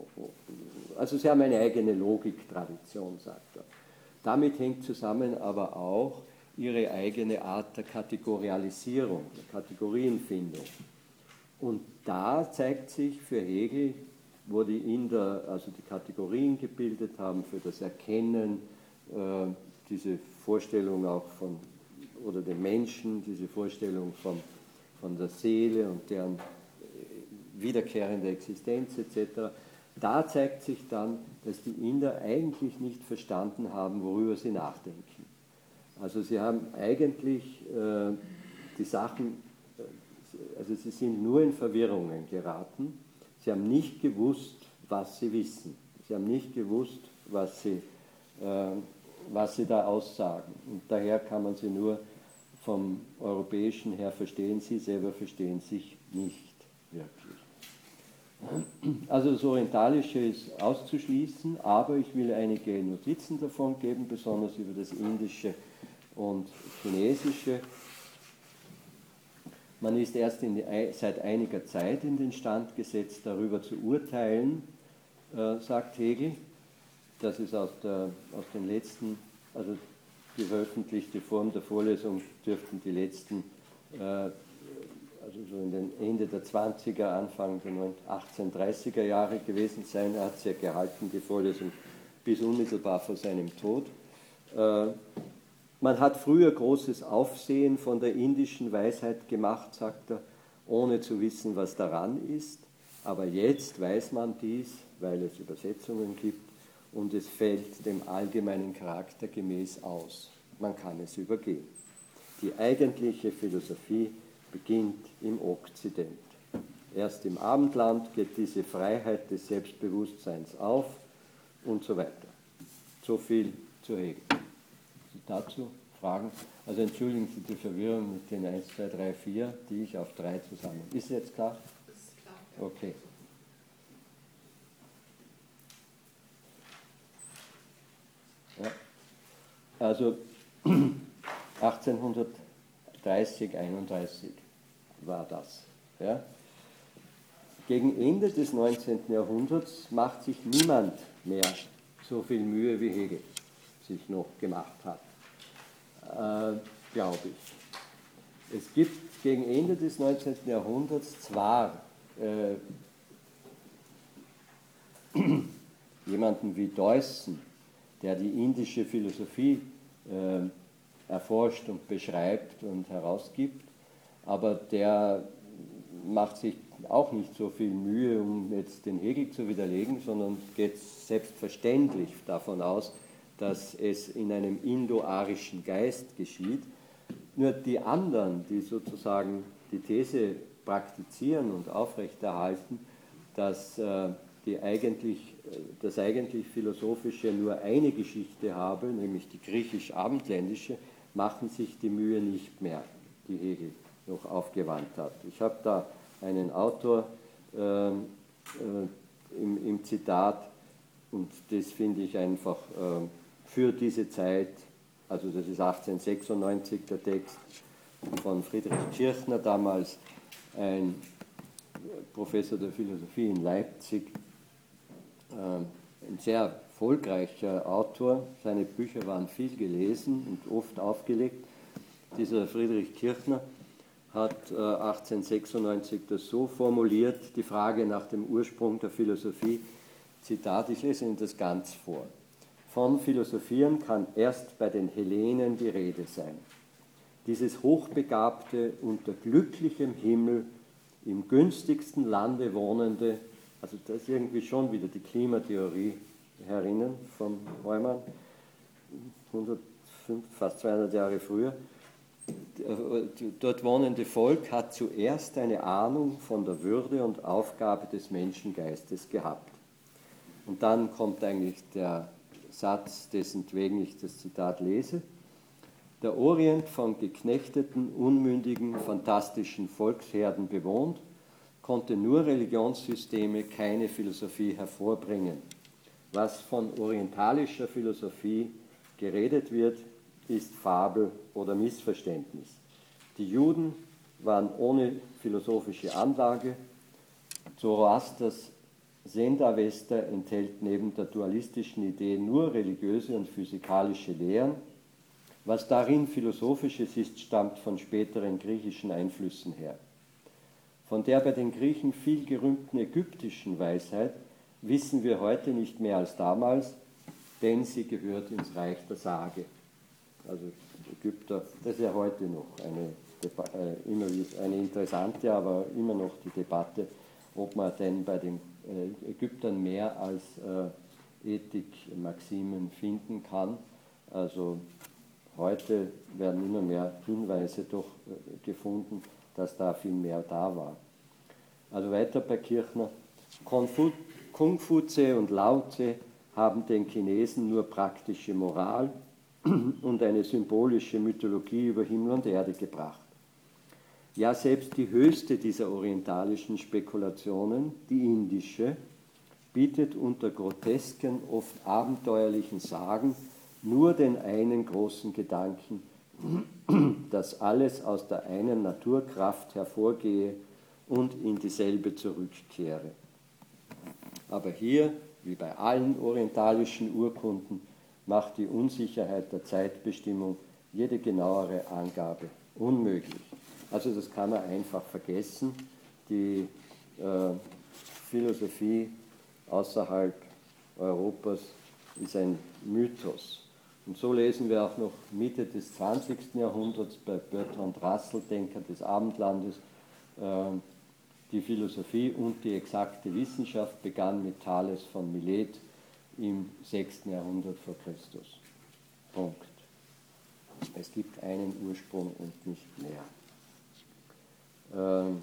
S1: Also sie haben eine eigene Logiktradition, sagt er. Damit hängt zusammen aber auch ihre eigene Art der Kategorialisierung, der Kategorienfindung. Und da zeigt sich für Hegel, wo die Inder also die Kategorien gebildet haben für das Erkennen, äh, diese Vorstellung auch von, oder den Menschen, diese Vorstellung von, von der Seele und deren wiederkehrende Existenz et cetera. Da zeigt sich dann, dass die Inder eigentlich nicht verstanden haben, worüber sie nachdenken. Also sie haben eigentlich äh, die Sachen, also sie sind nur in Verwirrungen geraten. Sie haben nicht gewusst, was sie wissen. Sie haben nicht gewusst, was sie, äh, was sie da aussagen. Und daher kann man sie nur vom Europäischen her verstehen. Sie selber verstehen sich nicht wirklich. Also das Orientalische ist auszuschließen, aber ich will einige Notizen davon geben, besonders über das Indische und Chinesische. Man ist erst in die, seit einiger Zeit in den Stand gesetzt, darüber zu urteilen, äh, sagt Hegel. Das ist aus, der, aus den letzten, also die veröffentlichte Form der Vorlesung dürften die letzten, äh, also so in den Ende der zwanziger, Anfang der achtzehnhundertdreißiger Jahre gewesen sein. Er hat sie ja gehalten, die Vorlesung, bis unmittelbar vor seinem Tod. Äh, Man hat früher großes Aufsehen von der indischen Weisheit gemacht, sagt er, ohne zu wissen, was daran ist. Aber jetzt weiß man dies, weil es Übersetzungen gibt und es fällt dem allgemeinen Charakter gemäß aus. Man kann es übergehen. Die eigentliche Philosophie beginnt im Okzident. Erst im Abendland geht diese Freiheit des Selbstbewusstseins auf und so weiter. So viel zu Hegel. Dazu Fragen? Also entschuldigen Sie die Verwirrung mit den eins, zwei, drei, vier, die ich auf drei zusammen. Ist jetzt klar?
S3: Das ist klar. Ja.
S1: Okay. Ja. Also achtzehnhundertdreißig, einunddreißig war das. Ja. Gegen Ende des neunzehnten Jahrhunderts macht sich niemand mehr so viel Mühe wie Hegel sich noch gemacht hat. Äh, glaube ich. Es gibt gegen Ende des neunzehnten Jahrhunderts zwar äh, jemanden wie Deussen, der die indische Philosophie äh, erforscht und beschreibt und herausgibt, aber der macht sich auch nicht so viel Mühe, um jetzt den Hegel zu widerlegen, sondern geht selbstverständlich davon aus, dass es in einem indo-arischen Geist geschieht. Nur die anderen, die sozusagen die These praktizieren und aufrechterhalten, dass äh, die eigentlich, das eigentlich Philosophische nur eine Geschichte habe, nämlich die griechisch-abendländische, machen sich die Mühe nicht mehr, die Hegel noch aufgewandt hat. Ich habe da einen Autor äh, äh, im, im Zitat, und das finde ich einfach äh, für diese Zeit, also das ist achtzehnhundertsechsundneunzig der Text von Friedrich Kirchner, damals ein Professor der Philosophie in Leipzig, äh, ein sehr erfolgreicher Autor, seine Bücher waren viel gelesen und oft aufgelegt. Dieser Friedrich Kirchner hat äh, achtzehnhundertsechsundneunzig das so formuliert, die Frage nach dem Ursprung der Philosophie, Zitat, ich lese Ihnen das ganz vor. Von Philosophieren kann erst bei den Hellenen die Rede sein. Dieses hochbegabte, unter glücklichem Himmel, im günstigsten Lande wohnende, also das ist irgendwie schon wieder die Klimatheorie herinnen von Heumann, hundertfünf, fast zweihundert Jahre früher. Dort wohnende Volk hat zuerst eine Ahnung von der Würde und Aufgabe des Menschengeistes gehabt. Und dann kommt eigentlich der Satz, dessen wegen ich das Zitat lese. Der Orient von geknechteten, unmündigen, fantastischen Volksherden bewohnt, konnte nur Religionssysteme, keine Philosophie hervorbringen. Was von orientalischer Philosophie geredet wird, ist Fabel oder Missverständnis. Die Juden waren ohne philosophische Anlage. Zoroasters Zend-Avesta enthält neben der dualistischen Idee nur religiöse und physikalische Lehren. Was darin Philosophisches ist, stammt von späteren griechischen Einflüssen her. Von der bei den Griechen viel gerühmten ägyptischen Weisheit wissen wir heute nicht mehr als damals, denn sie gehört ins Reich der Sage. Also Ägypter, das ist ja heute noch eine, äh, immer eine interessante, aber immer noch die Debatte, ob man denn bei den äh, Ägyptern mehr als äh, Ethikmaximen finden kann. Also heute werden immer mehr Hinweise doch äh, gefunden, dass da viel mehr da war. Also weiter bei Kirchner. Konfu Konfutse und Lao Tse haben den Chinesen nur praktische Moral und eine symbolische Mythologie über Himmel und Erde gebracht. Ja, selbst die höchste dieser orientalischen Spekulationen, die indische, bietet unter grotesken, oft abenteuerlichen Sagen nur den einen großen Gedanken, dass alles aus der einen Naturkraft hervorgehe und in dieselbe zurückkehre. Aber hier, wie bei allen orientalischen Urkunden, macht die Unsicherheit der Zeitbestimmung jede genauere Angabe unmöglich. Also das kann man einfach vergessen. Die äh, Philosophie außerhalb Europas ist ein Mythos. Und so lesen wir auch noch Mitte des zwanzigsten Jahrhunderts bei Bertrand Russell, Denker des Abendlandes, äh, die Philosophie und die exakte Wissenschaft begann mit Thales von Milet im sechsten Jahrhundert vor Christus. Punkt. Es gibt einen Ursprung und nicht mehr. Ähm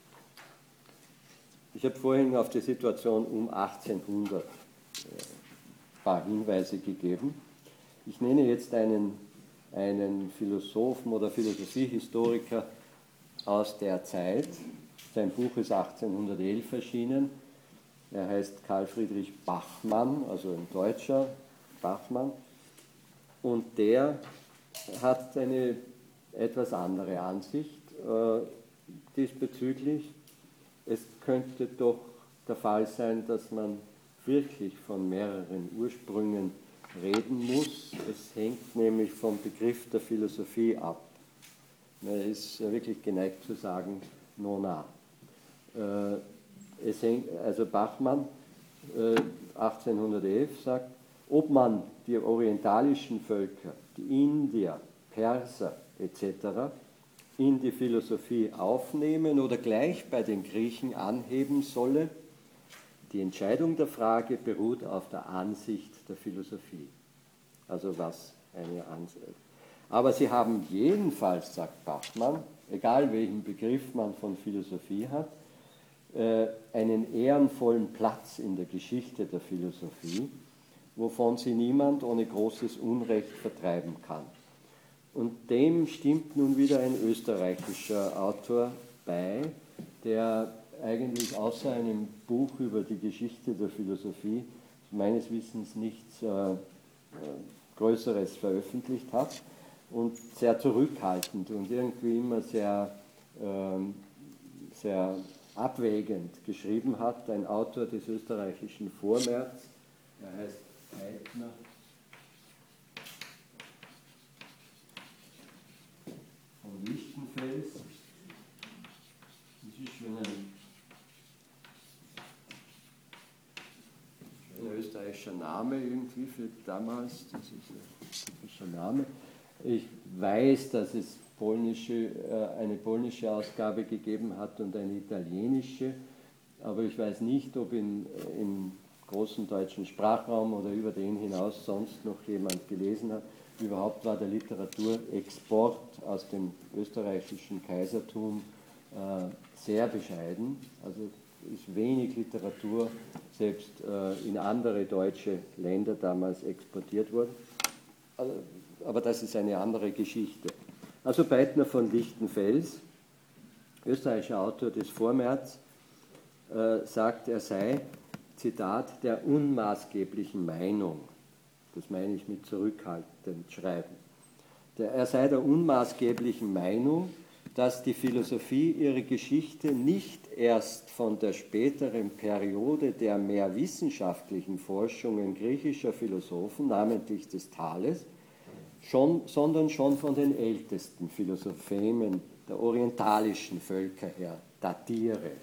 S1: ich habe vorhin auf die Situation um achtzehnhundert ein paar Hinweise gegeben. Ich nenne jetzt einen, einen Philosophen oder Philosophiehistoriker aus der Zeit. Sein Buch ist achtzehnhundertelf erschienen. Er heißt Karl Friedrich Bachmann, also ein Deutscher, Bachmann. Und der hat eine etwas andere Ansicht äh, diesbezüglich. Es könnte doch der Fall sein, dass man wirklich von mehreren Ursprüngen reden muss. Es hängt nämlich vom Begriff der Philosophie ab. Man ist wirklich geneigt zu sagen, nona. Äh, es hängt, also Bachmann äh, achtzehnhundertelf sagt, ob man die orientalischen Völker, die Indier, Perser et cetera in die Philosophie aufnehmen oder gleich bei den Griechen anheben solle, die Entscheidung der Frage beruht auf der Ansicht der Philosophie. Also was eine Ansicht. Aber sie haben jedenfalls, sagt Bachmann, egal welchen Begriff man von Philosophie hat, einen ehrenvollen Platz in der Geschichte der Philosophie, wovon sie niemand ohne großes Unrecht vertreiben kann. Und dem stimmt nun wieder ein österreichischer Autor bei, der eigentlich außer einem Buch über die Geschichte der Philosophie meines Wissens nichts äh, Größeres veröffentlicht hat und sehr zurückhaltend und irgendwie immer sehr, ähm, sehr abwägend geschrieben hat. Ein Autor des österreichischen Vormärz, er heißt Peitner. Von Lichtenfels. Das ist schon ein, ein österreichischer Name irgendwie für damals. Das ist ein typischer Name. Ich weiß, dass es polnische, äh, eine polnische Ausgabe gegeben hat und eine italienische, aber ich weiß nicht, ob in, im großen deutschen Sprachraum oder über den hinaus sonst noch jemand gelesen hat. Überhaupt war der Literaturexport aus dem österreichischen Kaisertum äh, sehr bescheiden. Also ist wenig Literatur selbst äh, in andere deutsche Länder damals exportiert worden. Also, aber das ist eine andere Geschichte. Also Peitner von Lichtenfels, österreichischer Autor des Vormärz, äh, sagt, er sei, Zitat, der unmaßgeblichen Meinung. Das meine ich mit zurückhaltend schreiben. Der, er sei der unmaßgeblichen Meinung, dass die Philosophie ihre Geschichte nicht erst von der späteren Periode der mehr wissenschaftlichen Forschungen griechischer Philosophen, namentlich des Thales, schon, sondern schon von den ältesten Philosophemen der orientalischen Völker her datiere.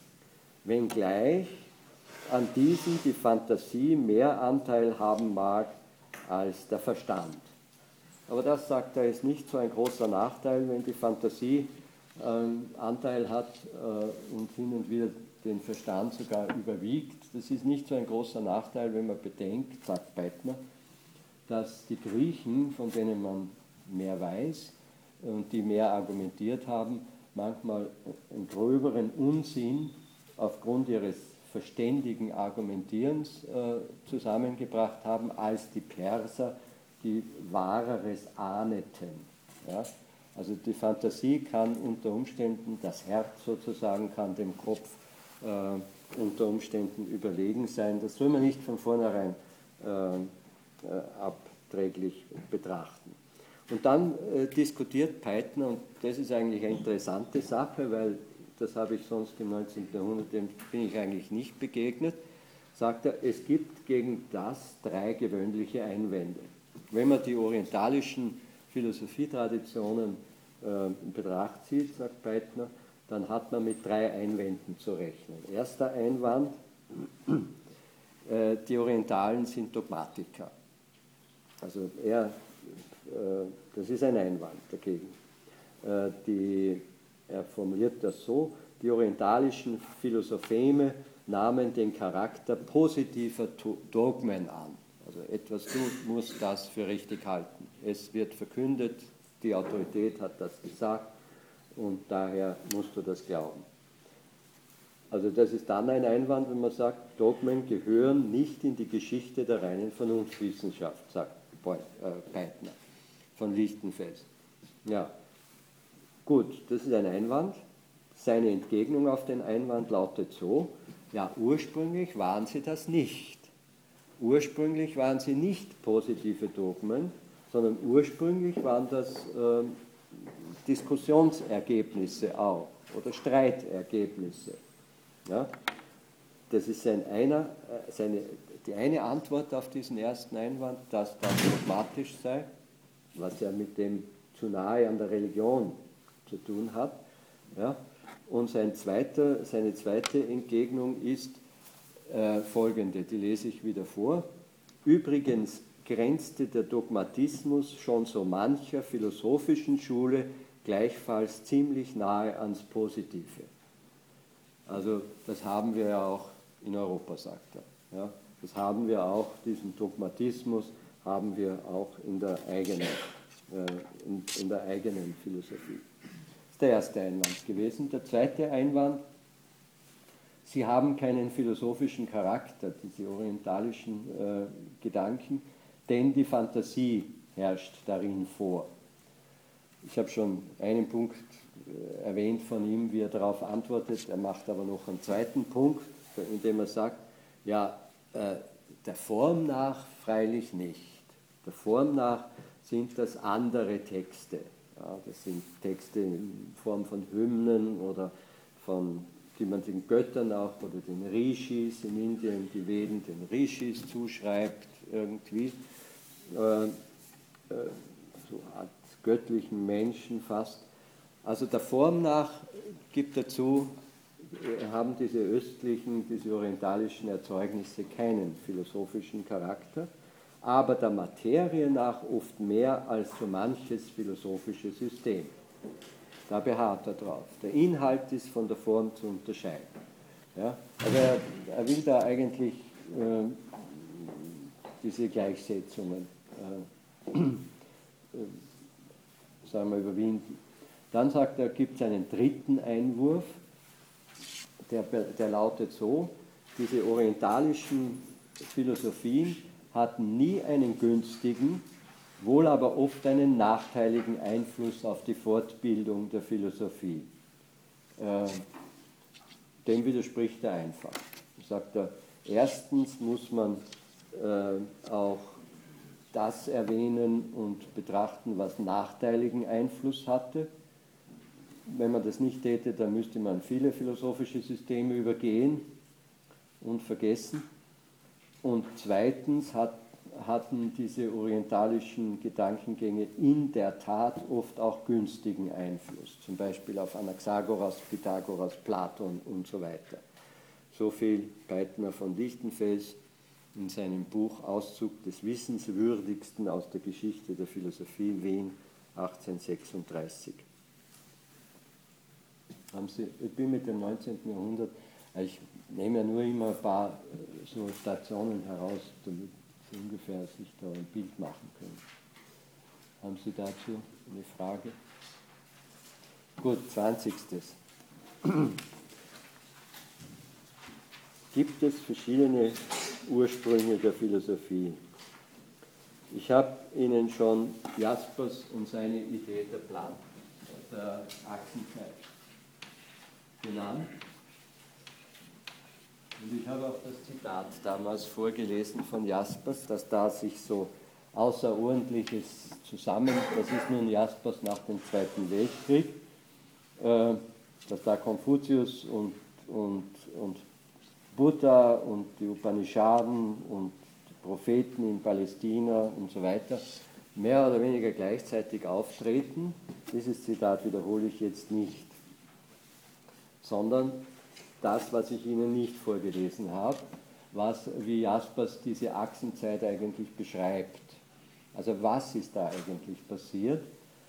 S1: Wenngleich an diesen die Fantasie mehr Anteil haben mag als der Verstand. Aber das, sagt er, ist nicht so ein großer Nachteil, wenn die Fantasie äh, Anteil hat äh, und hin und wieder den Verstand sogar überwiegt. Das ist nicht so ein großer Nachteil, wenn man bedenkt, sagt Peitner, dass die Griechen, von denen man mehr weiß und die mehr argumentiert haben, manchmal einen gröberen Unsinn aufgrund ihres verständigen Argumentierens äh, zusammengebracht haben, als die Perser, die Wahreres ahneten. Ja? Also die Fantasie kann unter Umständen, das Herz sozusagen kann dem Kopf äh, unter Umständen überlegen sein. Das soll man nicht von vornherein äh, äh, abträglich betrachten. Und dann äh, diskutiert Peitner, und das ist eigentlich eine interessante Sache, weil das habe ich sonst im neunzehnten Jahrhundert, dem bin ich eigentlich nicht begegnet, sagt er, es gibt gegen das drei gewöhnliche Einwände. Wenn man die orientalischen Philosophietraditionen äh, in Betracht zieht, sagt Peitner, dann hat man mit drei Einwänden zu rechnen. Erster Einwand, äh, die Orientalen sind Dogmatiker. Also er, äh, das ist ein Einwand dagegen. Äh, die, er formuliert das so, die orientalischen Philosopheme nahmen den Charakter positiver Dogmen an. Also etwas, du musst das für richtig halten. Es wird verkündet, die Autorität hat das gesagt und daher musst du das glauben. Also das ist dann ein Einwand, wenn man sagt, Dogmen gehören nicht in die Geschichte der reinen Vernunftwissenschaft, sagt Peitner von Lichtenfels. Ja, gut, das ist ein Einwand. Seine Entgegnung auf den Einwand lautet so, ja, ursprünglich waren sie das nicht. Ursprünglich waren sie nicht positive Dogmen, sondern ursprünglich waren das äh, Diskussionsergebnisse auch oder Streitergebnisse. Ja? Das ist sein einer, seine, die eine Antwort auf diesen ersten Einwand, dass das dogmatisch sei, was ja mit dem zu nahe an der Religion zu tun hat. Ja? Und sein zweiter, seine zweite Entgegnung ist äh, folgende, die lese ich wieder vor. Übrigens grenzte der Dogmatismus schon so mancher philosophischen Schule gleichfalls ziemlich nahe ans Positive. Also das haben wir ja auch in Europa, sagt er. Ja, das haben wir auch, diesen Dogmatismus haben wir auch in der eigenen, äh, in, in der eigenen Philosophie. Das ist der erste Einwand gewesen. Der zweite Einwand, sie haben keinen philosophischen Charakter, diese orientalischen äh, Gedanken, denn die Fantasie herrscht darin vor. Ich habe schon einen Punkt äh, erwähnt von ihm, wie er darauf antwortet. Er macht aber noch einen zweiten Punkt, indem er sagt, ja, äh, der Form nach freilich nicht. Der Form nach sind das andere Texte. Ja, das sind Texte in Form von Hymnen oder von, die man den Göttern auch oder den Rishis in Indien, die Veden den Rishis zuschreibt, irgendwie. Äh, äh, so eine Art göttlichen Menschen fast. Also der Form nach gibt dazu, haben diese östlichen, diese orientalischen Erzeugnisse keinen philosophischen Charakter, aber der Materie nach oft mehr als so manches philosophische System. Da beharrt er drauf. Der Inhalt ist von der Form zu unterscheiden. Ja? Also er, er will da eigentlich äh, diese Gleichsetzungen äh, äh, sagen wir, überwinden. Dann sagt er, gibt es einen dritten Einwurf, der, der lautet so: Diese orientalischen Philosophien hatten nie einen günstigen, wohl aber oft einen nachteiligen Einfluss auf die Fortbildung der Philosophie. Äh, dem widerspricht er einfach. Sagt er, erstens muss man äh, auch das erwähnen und betrachten, was nachteiligen Einfluss hatte. Wenn man das nicht täte, dann müsste man viele philosophische Systeme übergehen und vergessen. Und zweitens hat, hatten diese orientalischen Gedankengänge in der Tat oft auch günstigen Einfluss, zum Beispiel auf Anaxagoras, Pythagoras, Platon und so weiter. So viel Beitner von Lichtenfels in seinem Buch Auszug des Wissenswürdigsten aus der Geschichte der Philosophie, Wien, achtzehnhundertsechsunddreißig. Haben Sie, ich bin mit dem neunzehnten Jahrhundert, ich nehme ja nur immer ein paar so Stationen heraus, damit Sie ungefähr sich da ein Bild machen können. Haben Sie dazu eine Frage? Gut, zwanzigstes. Gibt es verschiedene Ursprünge der Philosophie? Ich habe Ihnen schon Jaspers und seine Idee der Plan, der Achsenzeit genannt. Und ich habe auch das Zitat damals vorgelesen von Jaspers, dass da sich so Außerordentliches zusammen, das ist nun Jaspers nach dem Zweiten Weltkrieg, äh, dass da Konfuzius und, und, und Buddha und die Upanishaden und die Propheten in Palästina und so weiter mehr oder weniger gleichzeitig auftreten. Dieses Zitat wiederhole ich jetzt nicht, sondern das, was ich Ihnen nicht vorgelesen habe, was, wie Jaspers diese Achsenzeit eigentlich beschreibt. Also was ist da eigentlich passiert?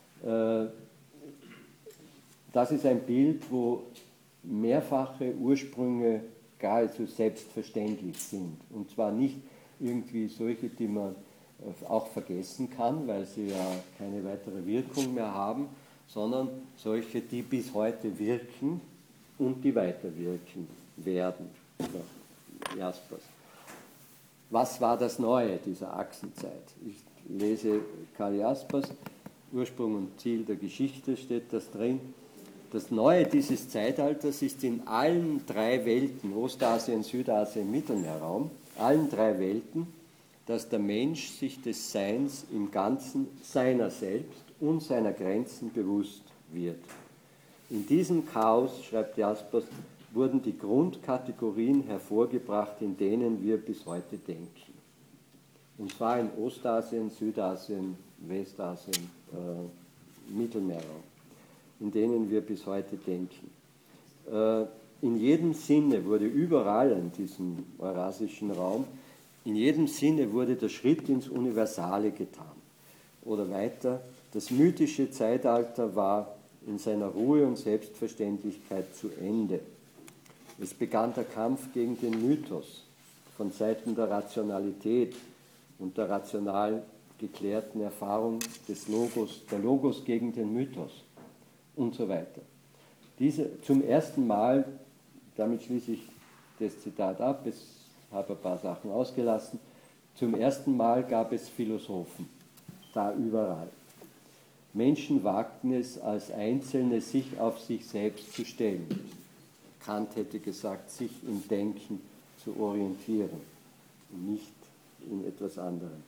S1: Das ist ein Bild, wo mehrfache Ursprünge geradezu selbstverständlich sind. Und zwar nicht irgendwie solche, die man auch vergessen kann, weil sie ja keine weitere Wirkung mehr haben, sondern solche, die bis heute wirken und die weiterwirken werden. Jaspers. Was war das Neue dieser Achsenzeit? Ich lese Karl Jaspers, Ursprung und Ziel der Geschichte steht das drin. Das Neue dieses Zeitalters ist in allen drei Welten, Ostasien, Südasien, Mittelmeerraum, allen drei Welten, dass der Mensch sich des Seins im Ganzen seiner selbst und seiner Grenzen bewusst wird. In diesem Chaos, schreibt Jaspers, wurden die Grundkategorien hervorgebracht, in denen wir bis heute denken. Und zwar in Ostasien, Südasien, Westasien, äh, Mittelmeerraum, in denen wir bis heute denken. Äh, in jedem Sinne wurde überall in diesem eurasischen Raum, in jedem Sinne wurde der Schritt ins Universale getan. Oder weiter, das mythische Zeitalter war in seiner Ruhe und Selbstverständlichkeit zu Ende. Es begann der Kampf gegen den Mythos von Seiten der Rationalität und der rational geklärten Erfahrung des Logos, der Logos gegen den Mythos und so weiter. Diese zum ersten Mal, damit schließe ich das Zitat ab, ich habe ein paar Sachen ausgelassen, zum ersten Mal gab es Philosophen, da überall. Menschen wagten es als Einzelne, sich auf sich selbst zu stellen. Kant hätte gesagt, sich im Denken zu orientieren, nicht in etwas anderem.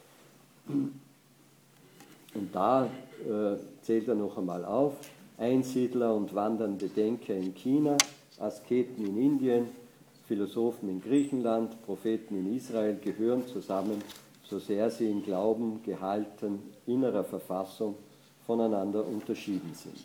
S1: Und da äh, zählt er noch einmal auf: Einsiedler und wandernde Denker in China, Asketen in Indien, Philosophen in Griechenland, Propheten in Israel gehören zusammen, so sehr sie in Glauben, Gehalten, innerer Verfassung voneinander unterschieden sind.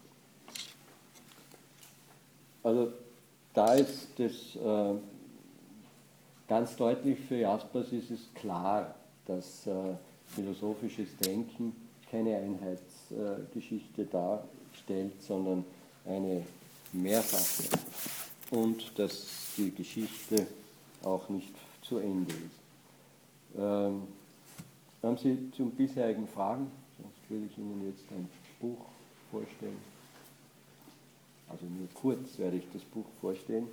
S1: Also da ist das äh, ganz deutlich für Jaspers, ist es klar, dass äh, philosophisches Denken keine Einheitsgeschichte äh, darstellt, sondern eine mehrfache, und dass die Geschichte auch nicht zu Ende ist. Ähm, haben Sie zum bisherigen Fragen? Sonst würde ich Ihnen jetzt ein Buch vorstellen. Also nur kurz werde ich das Buch vorstellen.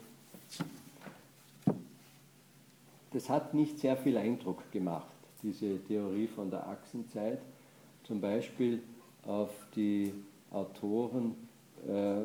S1: Das hat nicht sehr viel Eindruck gemacht, diese Theorie von der Achsenzeit, zum Beispiel auf die Autoren äh,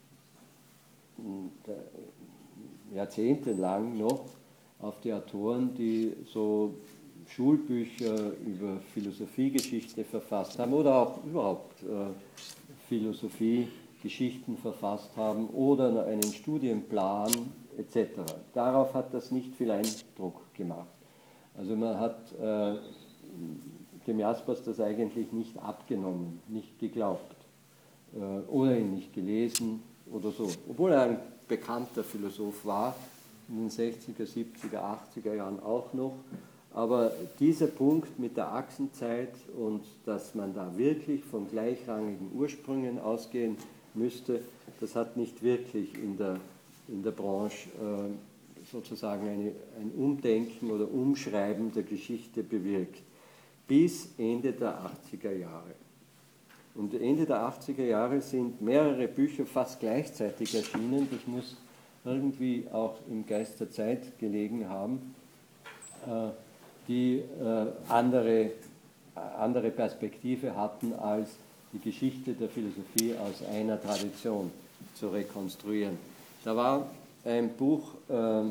S1: jahrzehntelang noch, auf die Autoren, die so Schulbücher über Philosophiegeschichte verfasst haben oder auch überhaupt äh, Philosophiegeschichten verfasst haben oder einen Studienplan et cetera. Darauf hat das nicht viel Eindruck gemacht. Also man hat äh, dem Jaspers das eigentlich nicht abgenommen, nicht geglaubt äh, oder ihn nicht gelesen oder so. Obwohl er ein bekannter Philosoph war, in den sechziger, siebziger, achtziger Jahren auch noch. Aber dieser Punkt mit der Achsenzeit und dass man da wirklich von gleichrangigen Ursprüngen ausgehen müsste, das hat nicht wirklich in der, in der Branche äh, sozusagen eine, ein Umdenken oder Umschreiben der Geschichte bewirkt. Bis Ende der achtziger Jahre. Und Ende der achtziger Jahre sind mehrere Bücher fast gleichzeitig erschienen. Das muss irgendwie auch im Geist der Zeit gelegen haben, äh, die äh, andere, äh, andere Perspektive hatten, als die Geschichte der Philosophie aus einer Tradition zu rekonstruieren. Da war ein Buch äh,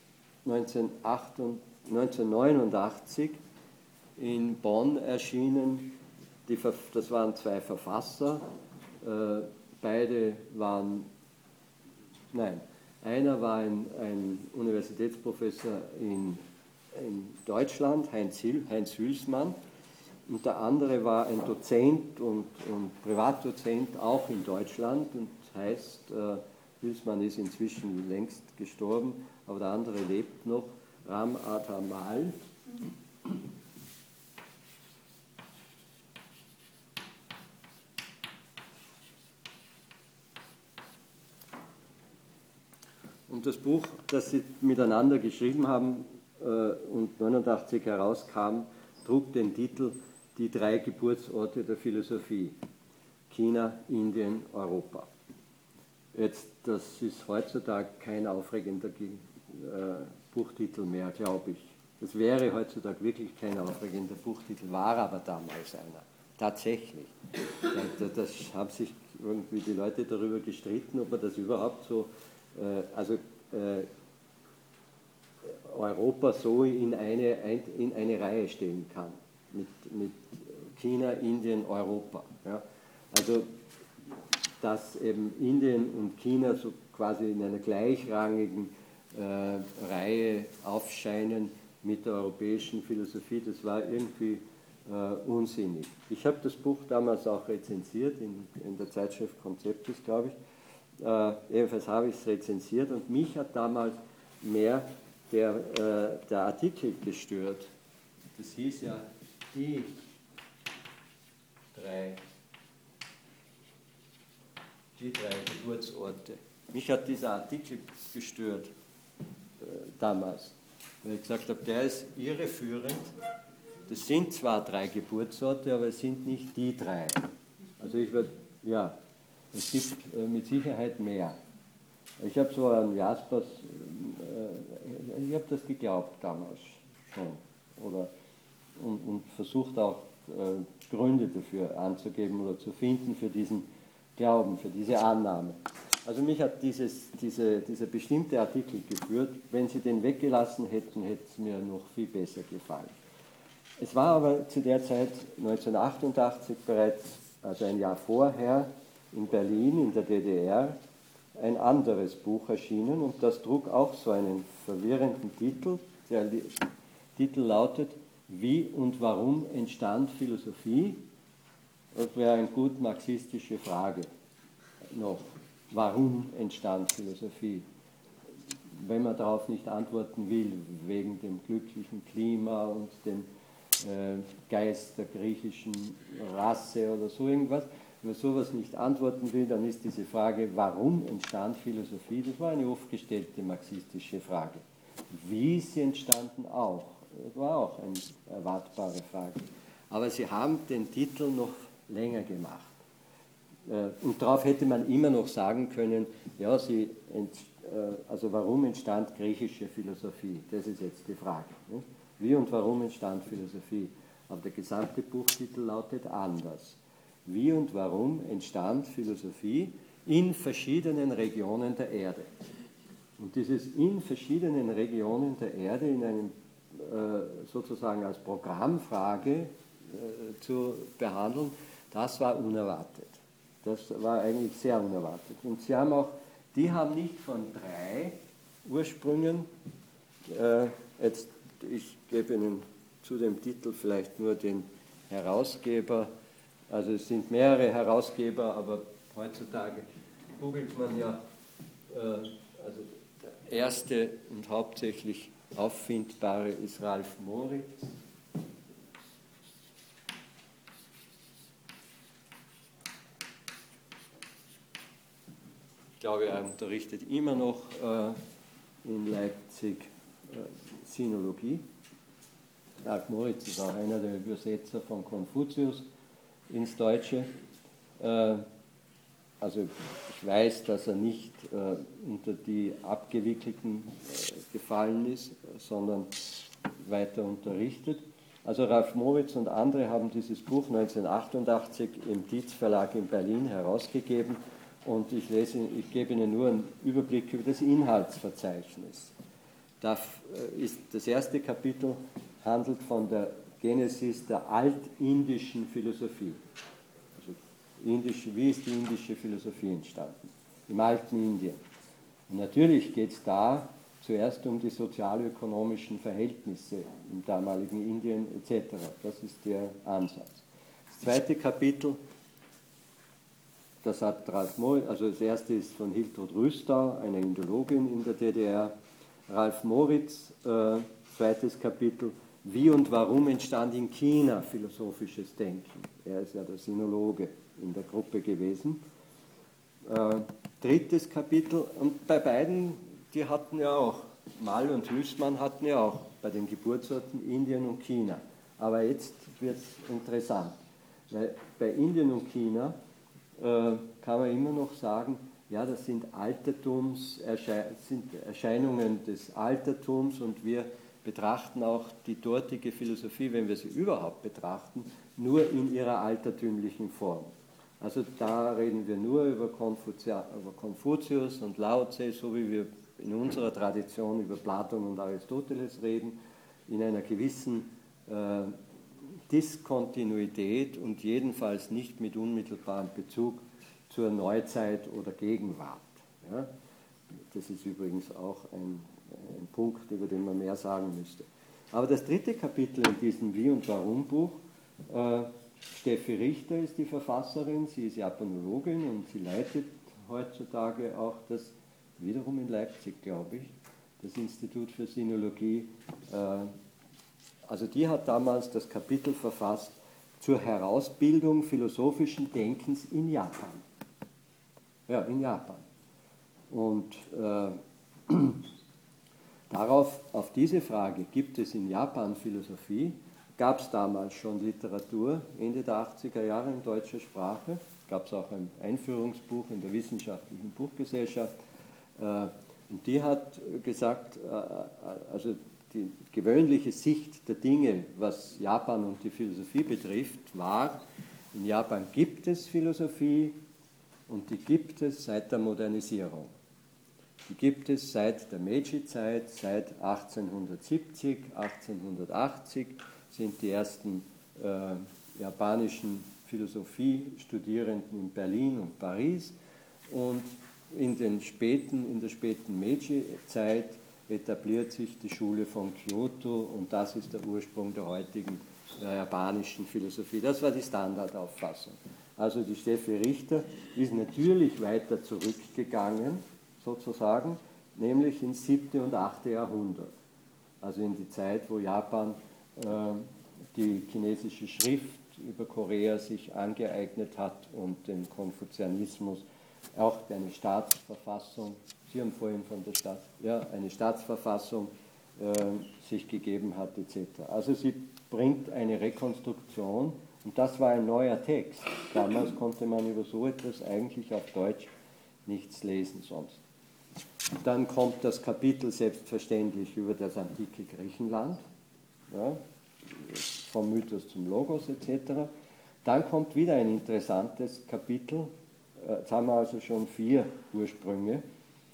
S1: neunzehnhundertneunundachtzig in Bonn erschienen. Die, das waren zwei Verfasser, äh, beide waren, nein, einer war ein, ein Universitätsprofessor in, in Deutschland, Heinz, Hil, Heinz Hülsmann, und der andere war ein Dozent und, und Privatdozent auch in Deutschland und heißt, äh, Hülsmann ist inzwischen längst gestorben, aber der andere lebt noch, Ram Atamal. Und das Buch, das sie miteinander geschrieben haben äh, und neunundachtzig herauskam, trug den Titel Die drei Geburtsorte der Philosophie: China, Indien, Europa. Jetzt, das ist heutzutage kein aufregender äh, Buchtitel mehr, glaube ich. Das wäre heutzutage wirklich kein aufregender Buchtitel, war aber damals einer. Tatsächlich. Da, das haben sich irgendwie die Leute darüber gestritten, ob man das überhaupt so, äh, also äh, Europa so in eine, in eine Reihe stellen kann. Mit, mit China, Indien, Europa. Ja. Also, dass eben Indien und China so quasi in einer gleichrangigen äh, Reihe aufscheinen mit der europäischen Philosophie, das war irgendwie äh, unsinnig. Ich habe das Buch damals auch rezensiert, in, in der Zeitschrift Konzeptus, glaube ich. Äh, ebenfalls habe ich es rezensiert und mich hat damals mehr der, äh, der Artikel gestört. Das hieß ja die drei, die drei Geburtsorte. Mich hat dieser Artikel gestört äh, damals, weil ich gesagt habe, der ist irreführend. Das sind zwar drei Geburtsorte, aber es sind nicht die drei. Also ich würde, ja, es gibt äh, mit Sicherheit mehr. Ich habe so an Jaspers, äh, ich habe das geglaubt damals schon, oder, und, und versucht auch äh, Gründe dafür anzugeben oder zu finden für diesen Glauben, für diese Annahme. Also mich hat dieses, diese, dieser bestimmte Artikel geführt. Wenn Sie den weggelassen hätten, hätte es mir noch viel besser gefallen. Es war aber zu der Zeit neunzehnhundertachtundachtzig bereits, also ein Jahr vorher, in Berlin, in der D D R, ein anderes Buch erschienen und das trug auch so einen verwirrenden Titel. Der Titel lautet Wie und warum entstand Philosophie? Das wäre eine gut marxistische Frage noch. Warum entstand Philosophie? Wenn man darauf nicht antworten will, wegen dem glücklichen Klima und dem äh, Geist der griechischen Rasse oder so irgendwas, wenn man sowas nicht antworten will, dann ist diese Frage, warum entstand Philosophie, das war eine oft gestellte marxistische Frage. Wie sie entstanden auch, das war auch eine erwartbare Frage. Aber sie haben den Titel noch länger gemacht. Und darauf hätte man immer noch sagen können, ja, sie, also warum entstand griechische Philosophie? Das ist jetzt die Frage. Wie und warum entstand Philosophie? Aber der gesamte Buchtitel lautet anders. Wie und warum entstand Philosophie in verschiedenen Regionen der Erde? Und dieses in verschiedenen Regionen der Erde in einem sozusagen als Programmfrage zu behandeln, das war unerwartet. Das war eigentlich sehr unerwartet. Und sie haben auch, die haben nicht von drei Ursprüngen, äh, jetzt, ich gebe Ihnen zu dem Titel vielleicht nur den Herausgeber, also es sind mehrere Herausgeber, aber heutzutage googelt man ja, äh, also der erste und hauptsächlich auffindbare ist Ralph Moritz. Ich glaube, er unterrichtet immer noch äh, in Leipzig äh, Sinologie. Ralph Moritz ist auch einer der Übersetzer von Konfuzius ins Deutsche. Äh, also ich weiß, dass er nicht äh, unter die Abgewickelten äh, gefallen ist, sondern weiter unterrichtet. Also Ralph Moritz und andere haben dieses Buch neunzehnhundertachtundachtzig im Dietz Verlag in Berlin herausgegeben. Und ich, lese, ich gebe Ihnen nur einen Überblick über das Inhaltsverzeichnis. Das, ist, das erste Kapitel handelt von der Genesis der altindischen Philosophie. Also indisch, wie ist die indische Philosophie entstanden? Im alten Indien. Und natürlich geht es da zuerst um die sozialökonomischen Verhältnisse im damaligen Indien et cetera. Das ist der Ansatz. Das zweite Kapitel, das hat Ralph Moritz, also das erste ist von Hiltrud Rüstau, einer Indologin in der D D R. Ralph Moritz, äh, zweites Kapitel, wie und warum entstand in China philosophisches Denken. Er ist ja der Sinologe in der Gruppe gewesen. Äh, drittes Kapitel, und bei beiden, die hatten ja auch, Mall und Hülsmann hatten ja auch bei den Geburtsorten Indien und China. Aber jetzt wird es interessant, weil bei Indien und China äh, kann man immer noch sagen, ja, das sind Altertums, sind Erscheinungen des Altertums und wir betrachten auch die dortige Philosophie, wenn wir sie überhaupt betrachten, nur in ihrer altertümlichen Form. Also da reden wir nur über, Konfuzia, über Konfuzius und Lao Tse, so wie wir in unserer Tradition über Platon und Aristoteles reden, in einer gewissen äh, Diskontinuität und jedenfalls nicht mit unmittelbarem Bezug zur Neuzeit oder Gegenwart. Ja? Das ist übrigens auch ein, ein Punkt, über den man mehr sagen müsste. Aber das dritte Kapitel in diesem Wie- und Warum-Buch, äh, Steffi Richter ist die Verfasserin, sie ist Japanologin und sie leitet heutzutage auch das, wiederum in Leipzig, glaube ich, das Institut für Sinologie. Äh, also die hat damals das Kapitel verfasst zur Herausbildung philosophischen Denkens in Japan. Ja, in Japan. Und äh, darauf, auf diese Frage, gibt es in Japan Philosophie, gab es damals schon Literatur, Ende der achtziger Jahre in deutscher Sprache, gab es auch ein Einführungsbuch in der Wissenschaftlichen Buchgesellschaft, äh, und die hat gesagt, äh, also die gewöhnliche Sicht der Dinge, was Japan und die Philosophie betrifft, war, in Japan gibt es Philosophie, und die gibt es seit der Modernisierung. Die gibt es seit der Meiji-Zeit, seit achtzehnhundertsiebzig, achtzehnhundertachtzig sind die ersten äh, japanischen Philosophiestudierenden in Berlin und Paris, und in, den späten, in der späten Meiji-Zeit etabliert sich die Schule von Kyoto, und das ist der Ursprung der heutigen äh, japanischen Philosophie. Das war die Standardauffassung. Also die Steffi Richter ist natürlich weiter zurückgegangen, sozusagen, nämlich ins siebte und achte Jahrhundert. Also in die Zeit, wo Japan äh, die chinesische Schrift über Korea sich angeeignet hat und den Konfuzianismus, auch eine Staatsverfassung, Sie haben vorhin von der Staat, ja, eine Staatsverfassung äh, sich gegeben hat, et cetera. Also sie bringt eine Rekonstruktion, und das war ein neuer Text. Damals konnte man über so etwas eigentlich auf Deutsch nichts lesen sonst. Dann kommt das Kapitel selbstverständlich über das antike Griechenland, ja, vom Mythos zum Logos et cetera. Dann kommt wieder ein interessantes Kapitel, jetzt haben wir also schon vier Ursprünge,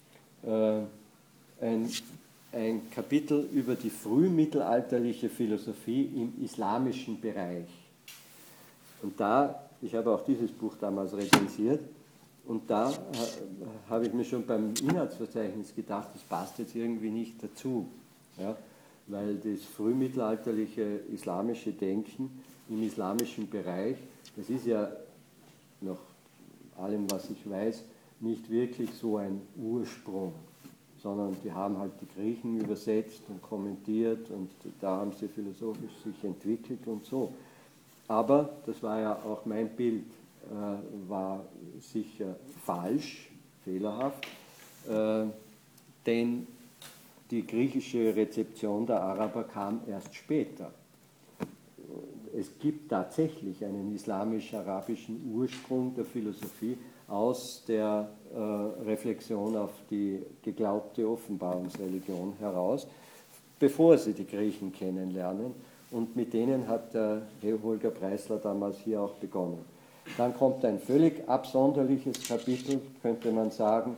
S1: ein, ein Kapitel über die frühmittelalterliche Philosophie im islamischen Bereich. Und da, ich habe auch dieses Buch damals rezensiert, und da habe ich mir schon beim Inhaltsverzeichnis gedacht, das passt jetzt irgendwie nicht dazu, ja, weil das frühmittelalterliche islamische Denken im islamischen Bereich, das ist ja nach allem, was ich weiß, nicht wirklich so ein Ursprung, sondern die haben halt die Griechen übersetzt und kommentiert, und da haben sie philosophisch sich entwickelt und so. Aber, das war ja auch mein Bild, äh, war sicher falsch, fehlerhaft, äh, denn die griechische Rezeption der Araber kam erst später. Es gibt tatsächlich einen islamisch-arabischen Ursprung der Philosophie aus der äh, Reflexion auf die geglaubte Offenbarungsreligion heraus, bevor sie die Griechen kennenlernen. Und mit denen hat der Holger Preisler damals hier auch begonnen. Dann kommt ein völlig absonderliches Kapitel, könnte man sagen,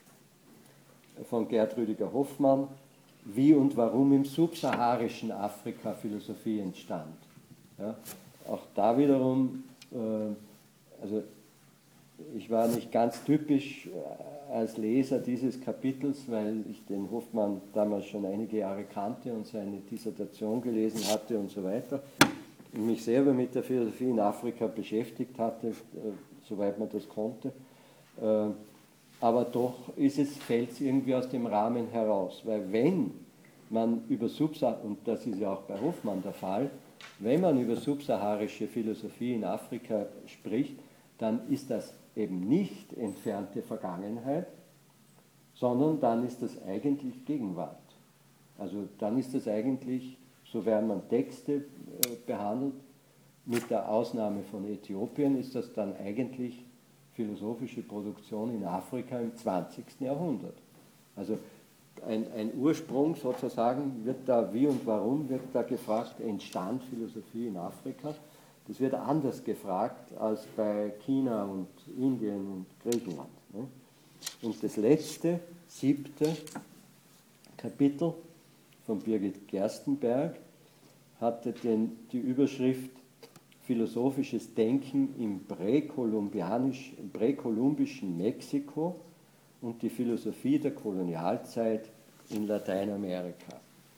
S1: von Gerd Rüdiger Hoffmann, wie und warum im subsaharischen Afrika Philosophie entstand. Ja, auch da wiederum, äh, also ich war nicht ganz typisch äh, als Leser dieses Kapitels, weil ich den Hoffmann damals schon einige Jahre kannte und seine Dissertation gelesen hatte und so weiter und mich selber mit der Philosophie in Afrika beschäftigt hatte, äh, soweit man das konnte. Äh, aber doch ist es, fällt es irgendwie aus dem Rahmen heraus, weil wenn man über Subsahar, und das ist ja auch bei Hoffmann der Fall, wenn man über subsaharische Philosophie in Afrika spricht, dann ist das eben nicht entfernte Vergangenheit, sondern dann ist das eigentlich Gegenwart. Also dann ist das eigentlich, sofern man Texte äh, behandelt, mit der Ausnahme von Äthiopien, ist das dann eigentlich philosophische Produktion in Afrika im zwanzigsten Jahrhundert. Also ein, ein Ursprung sozusagen wird da, wie und warum wird da gefragt, entstand Philosophie in Afrika? Das wird anders gefragt als bei China und Indien und Griechenland. Ne? Und das letzte, siebte Kapitel von Birgit Gerstenberg hatte den, die Überschrift Philosophisches Denken im präkolumbianisch, präkolumbischen Mexiko und die Philosophie der Kolonialzeit in Lateinamerika.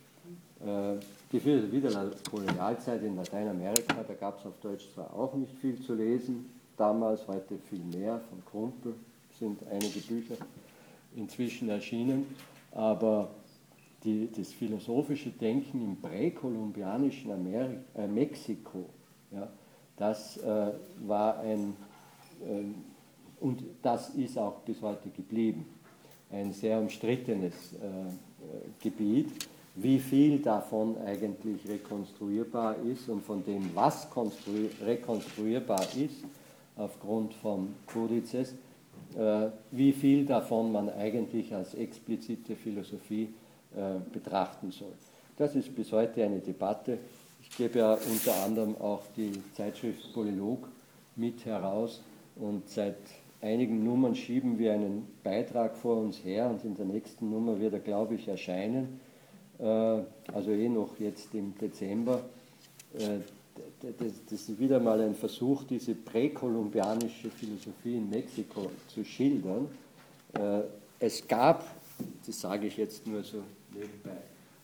S1: Die Philosophie der Kolonialzeit in Lateinamerika, da gab es auf Deutsch zwar auch nicht viel zu lesen, damals, heute viel mehr, von Krumpel sind einige Bücher inzwischen erschienen, aber die, das philosophische Denken im präkolumbianischen Ameri äh, Mexiko, ja, das äh, war ein, äh, und das ist auch bis heute geblieben, ein sehr umstrittenes äh, Gebiet. Wie viel davon eigentlich rekonstruierbar ist und von dem, was rekonstruierbar ist, aufgrund von Kodizes, äh, wie viel davon man eigentlich als explizite Philosophie äh, betrachten soll. Das ist bis heute eine Debatte. Ich gebe ja unter anderem auch die Zeitschrift Polylog mit heraus und seit einigen Nummern schieben wir einen Beitrag vor uns her und in der nächsten Nummer wird er, glaube ich, erscheinen, äh, also eh noch jetzt im Dezember. Äh, das, das ist wieder mal ein Versuch, diese präkolumbianische Philosophie in Mexiko zu schildern. Äh, es gab, das sage ich jetzt nur so nebenbei,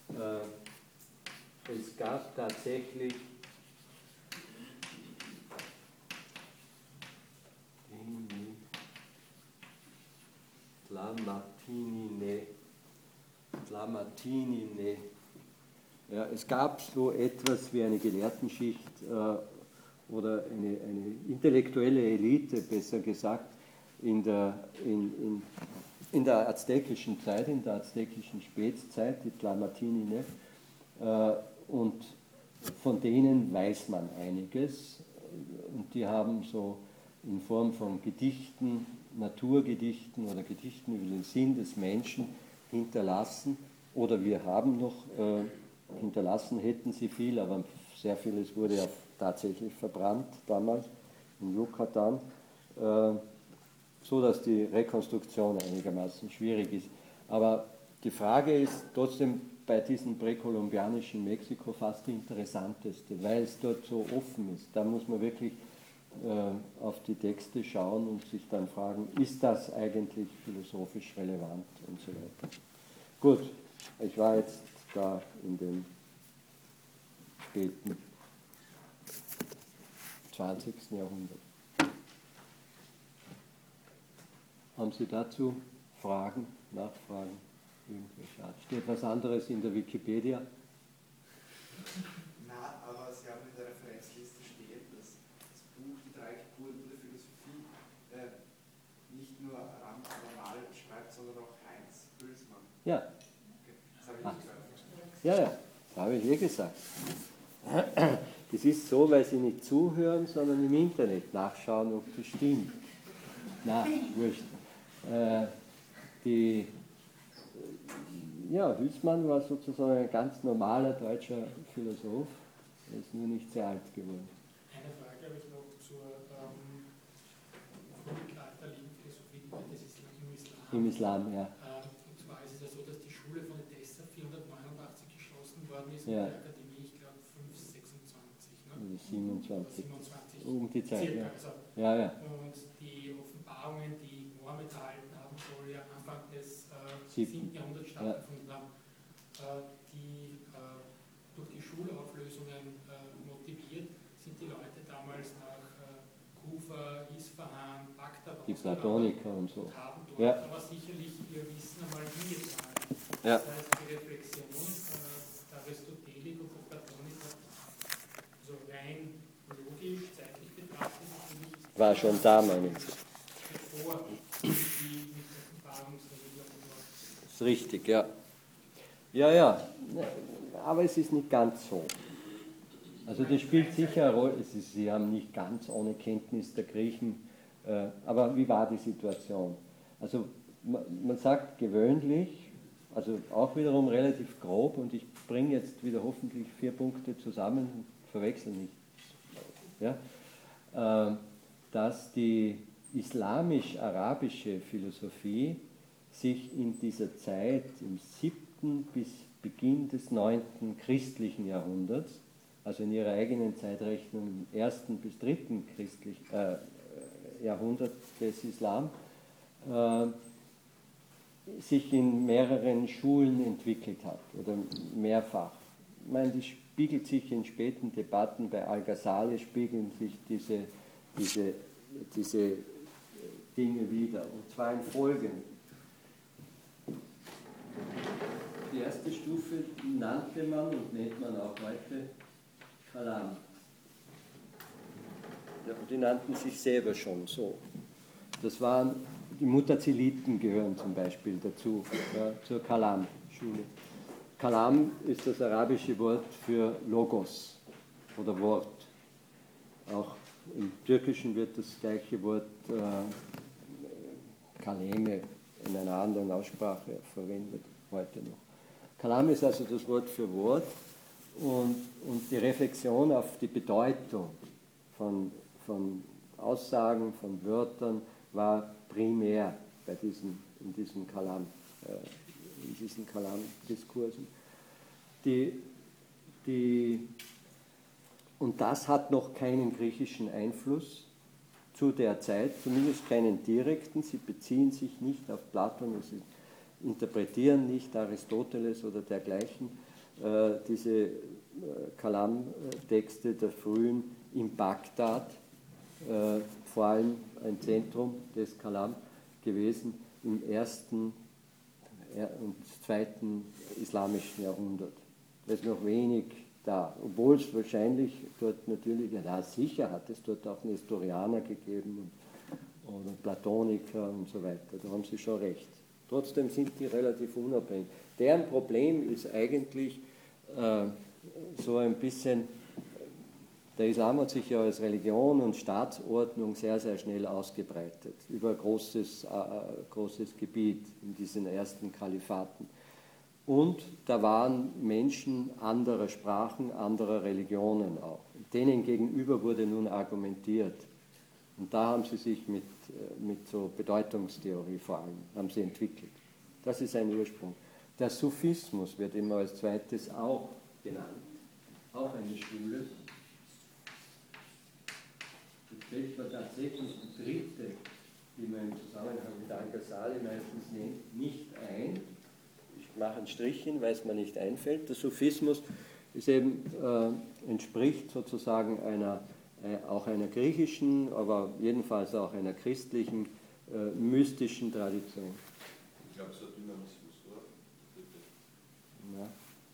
S1: äh, es gab tatsächlich Tlamartinine, Tlamartinine. Ja, es gab so etwas wie eine Gelehrtenschicht äh, oder eine, eine intellektuelle Elite, besser gesagt, in der, in, in, in der aztekischen Zeit, in der aztekischen Spätzeit, die Tlamartinine, äh, und von denen weiß man einiges und die haben so in Form von Gedichten, Naturgedichten oder Gedichten über den Sinn des Menschen hinterlassen, oder wir haben noch äh, hinterlassen, hätten sie viel, aber sehr vieles wurde ja tatsächlich verbrannt damals in Yucatan, äh, so dass die Rekonstruktion einigermaßen schwierig ist. Aber die Frage ist trotzdem bei diesem präkolumbianischen Mexiko fast die interessanteste, weil es dort so offen ist. Da muss man wirklich äh, auf die Texte schauen und sich dann fragen, ist das eigentlich philosophisch relevant und so weiter. Gut, ich war jetzt da in den späten zwanzigsten Jahrhundert. Haben Sie dazu Fragen, Nachfragen? Irgendwelche Art? Steht was anderes in der Wikipedia?
S3: Na, aber Sie haben in der Referenzliste stehen, dass das Buch Die drei Geburten der Philosophie äh, nicht nur Rand normal schreibt, sondern auch Heinz Hülsmann.
S1: Ja.
S3: Okay. Das habe ich nicht gehört.
S1: Ja, ja, das habe ich eh gesagt. Das ist so, weil Sie nicht zuhören, sondern im Internet nachschauen, ob das stimmt. Na, wurscht. Äh, die, ja, Hülsmann war sozusagen ein ganz normaler deutscher Philosoph, er ist nur nicht sehr alt geworden.
S2: Eine Frage habe ich noch zur ähm, frühmittelalterlichen Philosophie des Islam, im Islam.
S1: Im Islam, ja.
S2: Ähm, und zwar ist es ja so, dass die Schule von Edessa vierhundertneunundachtzig geschlossen worden ist
S1: Ja.
S2: und die Akademie, ich glaube, fünfhundertsechsundzwanzig. Ne?
S1: Also siebenundzwanzig.
S2: siebenundzwanzig.
S1: Um die Zeit,
S2: Circa,
S1: ja.
S2: also.
S1: Ja, ja.
S2: Und die Offenbarungen, die Mohammed erhalten haben soll, ja Anfang des äh,
S1: Siebten.
S2: siebten Jahrhunderts stattgefunden haben, äh, die äh, durch die Schulauflösungen äh, motiviert, sind die Leute damals nach äh, Kufa, Isfahan, Bagdad
S1: Die Platoniker und so.
S2: und haben dort
S1: Ja.
S2: aber sicherlich ihr Wissen einmal hingetragen.
S1: Ja.
S2: Das heißt, die Reflexion äh, der Aristotelik und der Platoniker, also rein logisch, zeitlich betrachtet, natürlich
S1: War schon da, meinen Sie.
S2: bevor die mit Offenbarungsregelung
S1: Das ist richtig, ja. Ja, ja, aber es ist nicht ganz so. Also das spielt sicher eine Rolle. Es ist, Sie haben nicht ganz ohne Kenntnis der Griechen, äh, aber wie war die Situation? Also man, man sagt gewöhnlich, also auch wiederum relativ grob, und ich bringe jetzt wieder hoffentlich vier Punkte zusammen, verwechsel nicht, ja, äh, dass die islamisch-arabische Philosophie sich in dieser Zeit im siebten bis Beginn des neunten christlichen Jahrhunderts, also in ihrer eigenen Zeitrechnung im ersten bis dritten christlich, äh, Jahrhundert des Islam, äh, sich in mehreren Schulen entwickelt hat oder mehrfach. Ich meine, das spiegelt sich in späten Debatten bei Al-Ghazali, spiegeln sich diese, diese, diese Dinge wieder, und zwar in folgendem. Die erste Stufe nannte man und nennt man auch heute Kalam. Ja, und die nannten sich selber schon so. Das waren, die Mutaziliten gehören zum Beispiel dazu, ja, zur Kalam-Schule. Kalam ist das arabische Wort für Logos oder Wort. Auch im Türkischen wird das gleiche Wort äh, Kaleme in einer anderen Aussprache verwendet, heute noch. Kalam ist also das Wort für Wort, und, und die Reflexion auf die Bedeutung von, von Aussagen, von Wörtern war primär bei diesen, in diesen Kalam, äh, in diesen Kalam-Diskursen. Die, die, und das hat noch keinen griechischen Einfluss zu der Zeit, zumindest keinen direkten. Sie beziehen sich nicht auf Platon, sie interpretieren nicht Aristoteles oder dergleichen. Äh, diese äh, Kalam-Texte der Frühen in Bagdad, äh, vor allem ein Zentrum des Kalam gewesen im ersten und zweiten islamischen Jahrhundert. Da ist noch wenig da, obwohl es wahrscheinlich dort natürlich, ja sicher hat es dort auch Nestorianer gegeben und, oder Platoniker und so weiter, da haben Sie schon recht. Trotzdem sind die relativ unabhängig. Deren Problem ist eigentlich äh, so ein bisschen, der Islam hat sich ja als Religion und Staatsordnung sehr, sehr schnell ausgebreitet, über ein großes, äh, großes Gebiet in diesen ersten Kalifaten. Und da waren Menschen anderer Sprachen, anderer Religionen auch. Denen gegenüber wurde nun argumentiert. Und da haben sie sich mit, mit so Bedeutungstheorie vor allem haben sie entwickelt. Das ist ein Ursprung. Der Sufismus wird immer als zweites auch genannt. Auch eine Schule. Jetzt fällt mir tatsächlich die dritte, die man im Zusammenhang mit Al-Ghazali meistens nennt, nicht ein. Ich mache einen Strich hin, weil es mir nicht einfällt. Der Sufismus ist eben, äh, entspricht sozusagen einer, äh, auch einer griechischen, aber jedenfalls auch einer christlichen, äh, mystischen Tradition.
S4: Ich glaube, so Dynamismus, oder?
S1: Ja.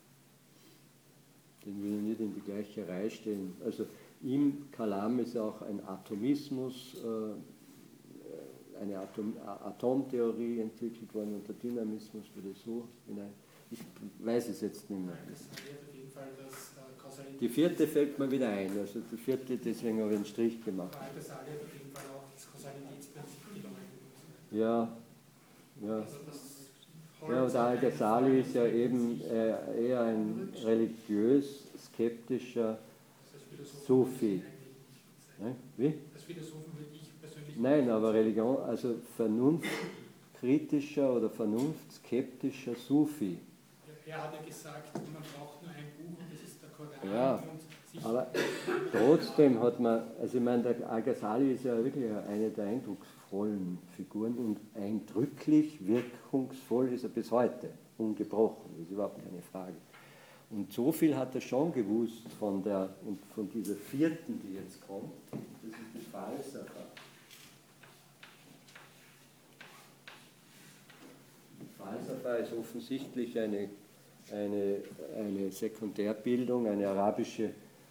S1: Den will ich nicht in die gleiche Reihe stellen. Also im Kalam ist auch ein Atomismus, äh, eine Atom, Atomtheorie entwickelt worden und der Dynamismus würde so hinein. Ich weiß es jetzt nicht mehr. Die vierte fällt mir wieder ein, also die vierte, deswegen habe ich einen Strich gemacht. Ja, ja. Ja, und Al-Ghazali ist ja eben äh, eher ein religiös skeptischer Sufi. Ne? Wie? Nein, aber Religion, also vernunftkritischer oder vernunftskeptischer Sufi.
S2: Er hat ja gesagt, man braucht nur ein Buch und das ist der Koran.
S1: Ja, aber trotzdem hat man, also ich meine, der Al-Ghazali ist ja wirklich eine der eindrucksvollen Figuren und eindrücklich, wirkungsvoll ist er bis heute, ungebrochen, das ist überhaupt keine Frage. Und so viel hat er schon gewusst von, der, von dieser vierten, die jetzt kommt, das ist die Falsafa. Falsafa ist offensichtlich eine, eine, eine Sekundärbildung, eine arabische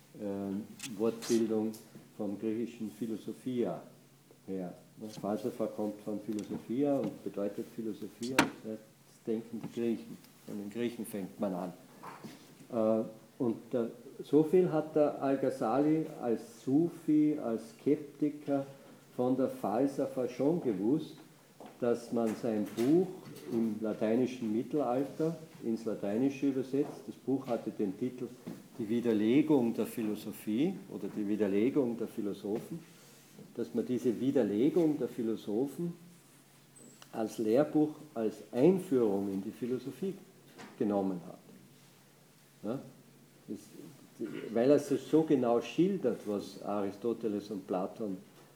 S1: äh, Wortbildung vom griechischen Philosophia her. Falsafa kommt von Philosophia und bedeutet Philosophia, das denken die Griechen. Von den Griechen fängt man an. Äh, und äh, so viel hat der Al-Ghazali als Sufi, als Skeptiker von der Falsafa schon gewusst, dass man sein Buch im lateinischen Mittelalter ins Lateinische übersetzt. Das Buch hatte den Titel Die Widerlegung der Philosophie oder die Widerlegung der Philosophen, dass man diese Widerlegung der Philosophen als Lehrbuch, als Einführung in die Philosophie genommen hat. Ja, das, die, weil er es so genau schildert, was Aristoteles und Platon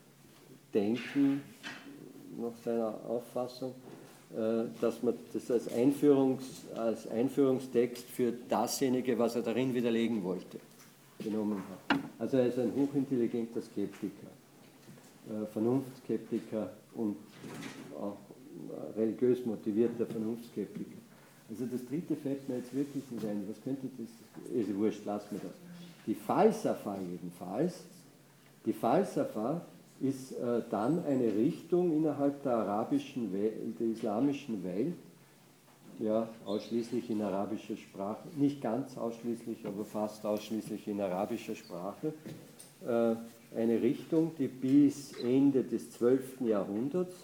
S1: denken, nach seiner Auffassung, dass man das als, Einführungs, als Einführungstext für dasjenige, was er darin widerlegen wollte, genommen hat. Also er ist ein hochintelligenter Skeptiker, Vernunftskeptiker und auch religiös motivierter Vernunftskeptiker. Also das dritte fällt mir jetzt wirklich nicht ein. Was könnte das? Ist wurscht, lassen wir das. Die Falsafa jedenfalls, die Falsafa ist äh, dann eine Richtung innerhalb der arabischen Welt, der islamischen Welt, ja, ausschließlich in arabischer Sprache, nicht ganz ausschließlich, aber fast ausschließlich in arabischer Sprache, äh, eine Richtung, die bis Ende des zwölften Jahrhunderts,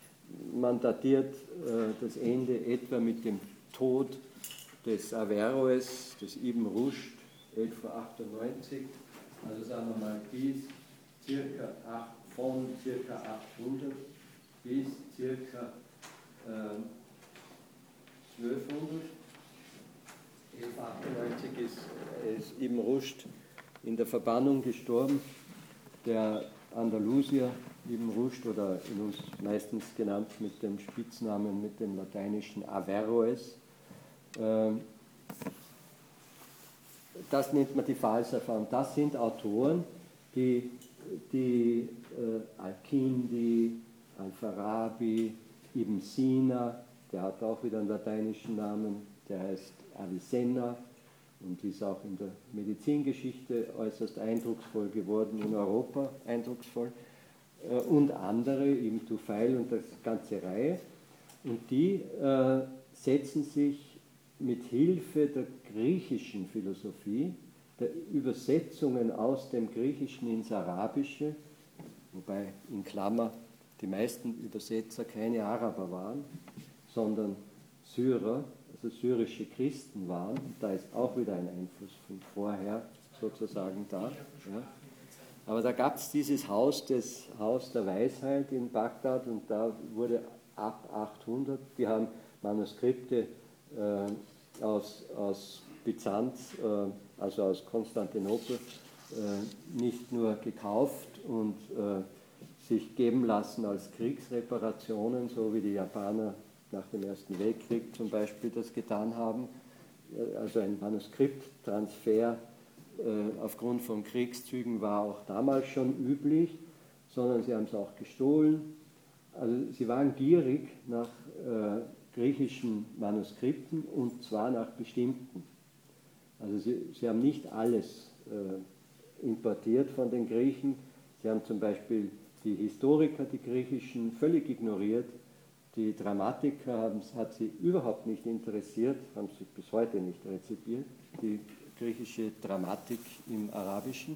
S1: man datiert äh, das Ende etwa mit dem Tod des Averroes, des Ibn Rushd, elfhundertachtundneunzig, also sagen wir mal bis circa acht, von circa achthundert bis ca. Ähm, zwölfhundert. elfhundertachtundneunzig ist, ist Ibn Rushd in der Verbannung gestorben. Der Andalusier Ibn Rushd, oder in uns meistens genannt mit dem Spitznamen, mit dem lateinischen Averroes. Ähm, das nennt man die Falsafa. Und das sind Autoren, die, die äh, Al-Kindi, Al-Farabi, Ibn Sina, der hat auch wieder einen lateinischen Namen, der heißt Avicenna und ist auch in der Medizingeschichte äußerst eindrucksvoll geworden, in Europa eindrucksvoll, äh, und andere, eben Tufail und das ganze Reihe. Und die äh, setzen sich mit Hilfe der griechischen Philosophie, der Übersetzungen aus dem Griechischen ins Arabische, wobei in Klammer die meisten Übersetzer keine Araber waren, sondern Syrer, also syrische Christen waren. Und da ist auch wieder ein Einfluss von vorher sozusagen da. Ja. Aber da gab es dieses Haus, das Haus der Weisheit in Bagdad, und da wurde ab achthundert, die haben Manuskripte äh, aus, aus Byzanz, äh, also aus Konstantinopel, äh, nicht nur gekauft und äh, sich geben lassen als Kriegsreparationen, so wie die Japaner nach dem Ersten Weltkrieg zum Beispiel das getan haben. Also ein Manuskripttransfer äh, aufgrund von Kriegszügen war auch damals schon üblich, sondern sie haben es auch gestohlen. Also sie waren gierig nach äh, griechischen Manuskripten, und zwar nach bestimmten. Also sie, sie haben nicht alles äh, importiert von den Griechen. Sie haben zum Beispiel die Historiker, die griechischen, völlig ignoriert. Die Dramatiker haben, hat sie überhaupt nicht interessiert, haben sie bis heute nicht rezipiert, die griechische Dramatik im Arabischen.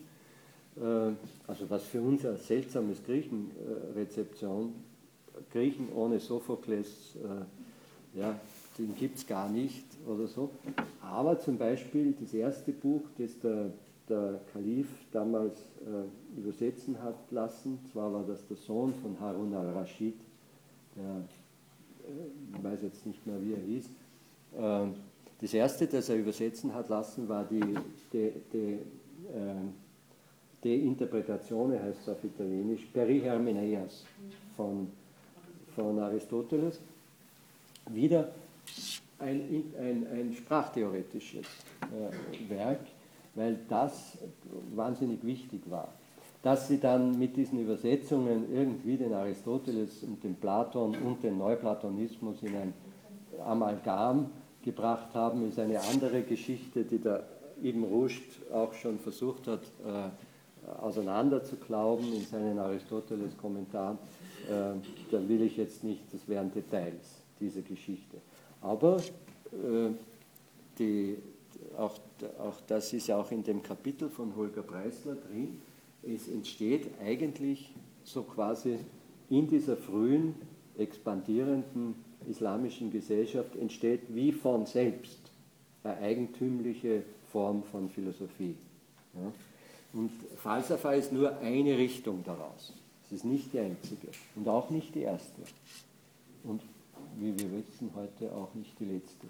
S1: Also was für uns ein seltsames Griechenrezeption, Griechen ohne Sophokles, ja, den gibt es gar nicht oder so. Aber zum Beispiel das erste Buch, das der, der Kalif damals äh, übersetzen hat lassen, zwar war das der Sohn von Harun al-Raschid, der, äh, ich weiß jetzt nicht mehr, wie er hieß. Äh, das erste, das er übersetzen hat lassen, war die De, De, äh, De Interpretazione, heißt es auf Italienisch, Peri Hermeneias von, von Aristoteles. Wieder ein, ein, ein sprachtheoretisches äh, Werk, weil das wahnsinnig wichtig war. Dass sie dann mit diesen Übersetzungen irgendwie den Aristoteles und den Platon und den Neuplatonismus in ein Amalgam gebracht haben, ist eine andere Geschichte, die der Ibn Rushd auch schon versucht hat, äh, auseinanderzuklauben in seinen Aristoteles-Kommentaren. Äh, da will ich jetzt nicht, das wären Details, diese Geschichte. Aber äh, die, auch, auch das ist ja auch in dem Kapitel von Holger Preisler drin, es entsteht eigentlich so quasi in dieser frühen, expandierenden islamischen Gesellschaft, entsteht wie von selbst eine eigentümliche Form von Philosophie. Ja? Und Falsafa ist nur eine Richtung daraus. Es ist nicht die einzige und auch nicht die erste. Und wie wir wissen, heute auch nicht die letzte.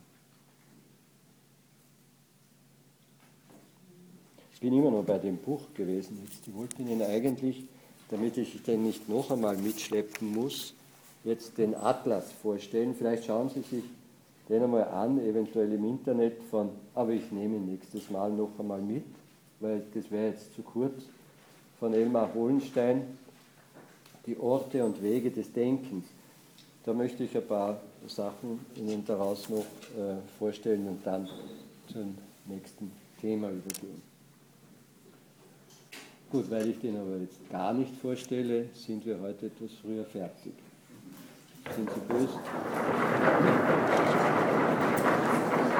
S1: Ich bin immer noch bei dem Buch gewesen. Jetzt, ich wollte Ihnen eigentlich, damit ich den nicht noch einmal mitschleppen muss, jetzt den Atlas vorstellen. Vielleicht schauen Sie sich den einmal an, eventuell im Internet von, aber ich nehme ihn nächstes Mal noch einmal mit, weil das wäre jetzt zu kurz, von Elmar Hohlenstein, die Orte und Wege des Denkens. Da möchte ich ein paar Sachen Ihnen daraus noch äh, vorstellen und dann zum nächsten Thema übergehen. Gut, weil ich den aber jetzt gar nicht vorstelle, sind wir heute etwas früher fertig. Sind Sie böse?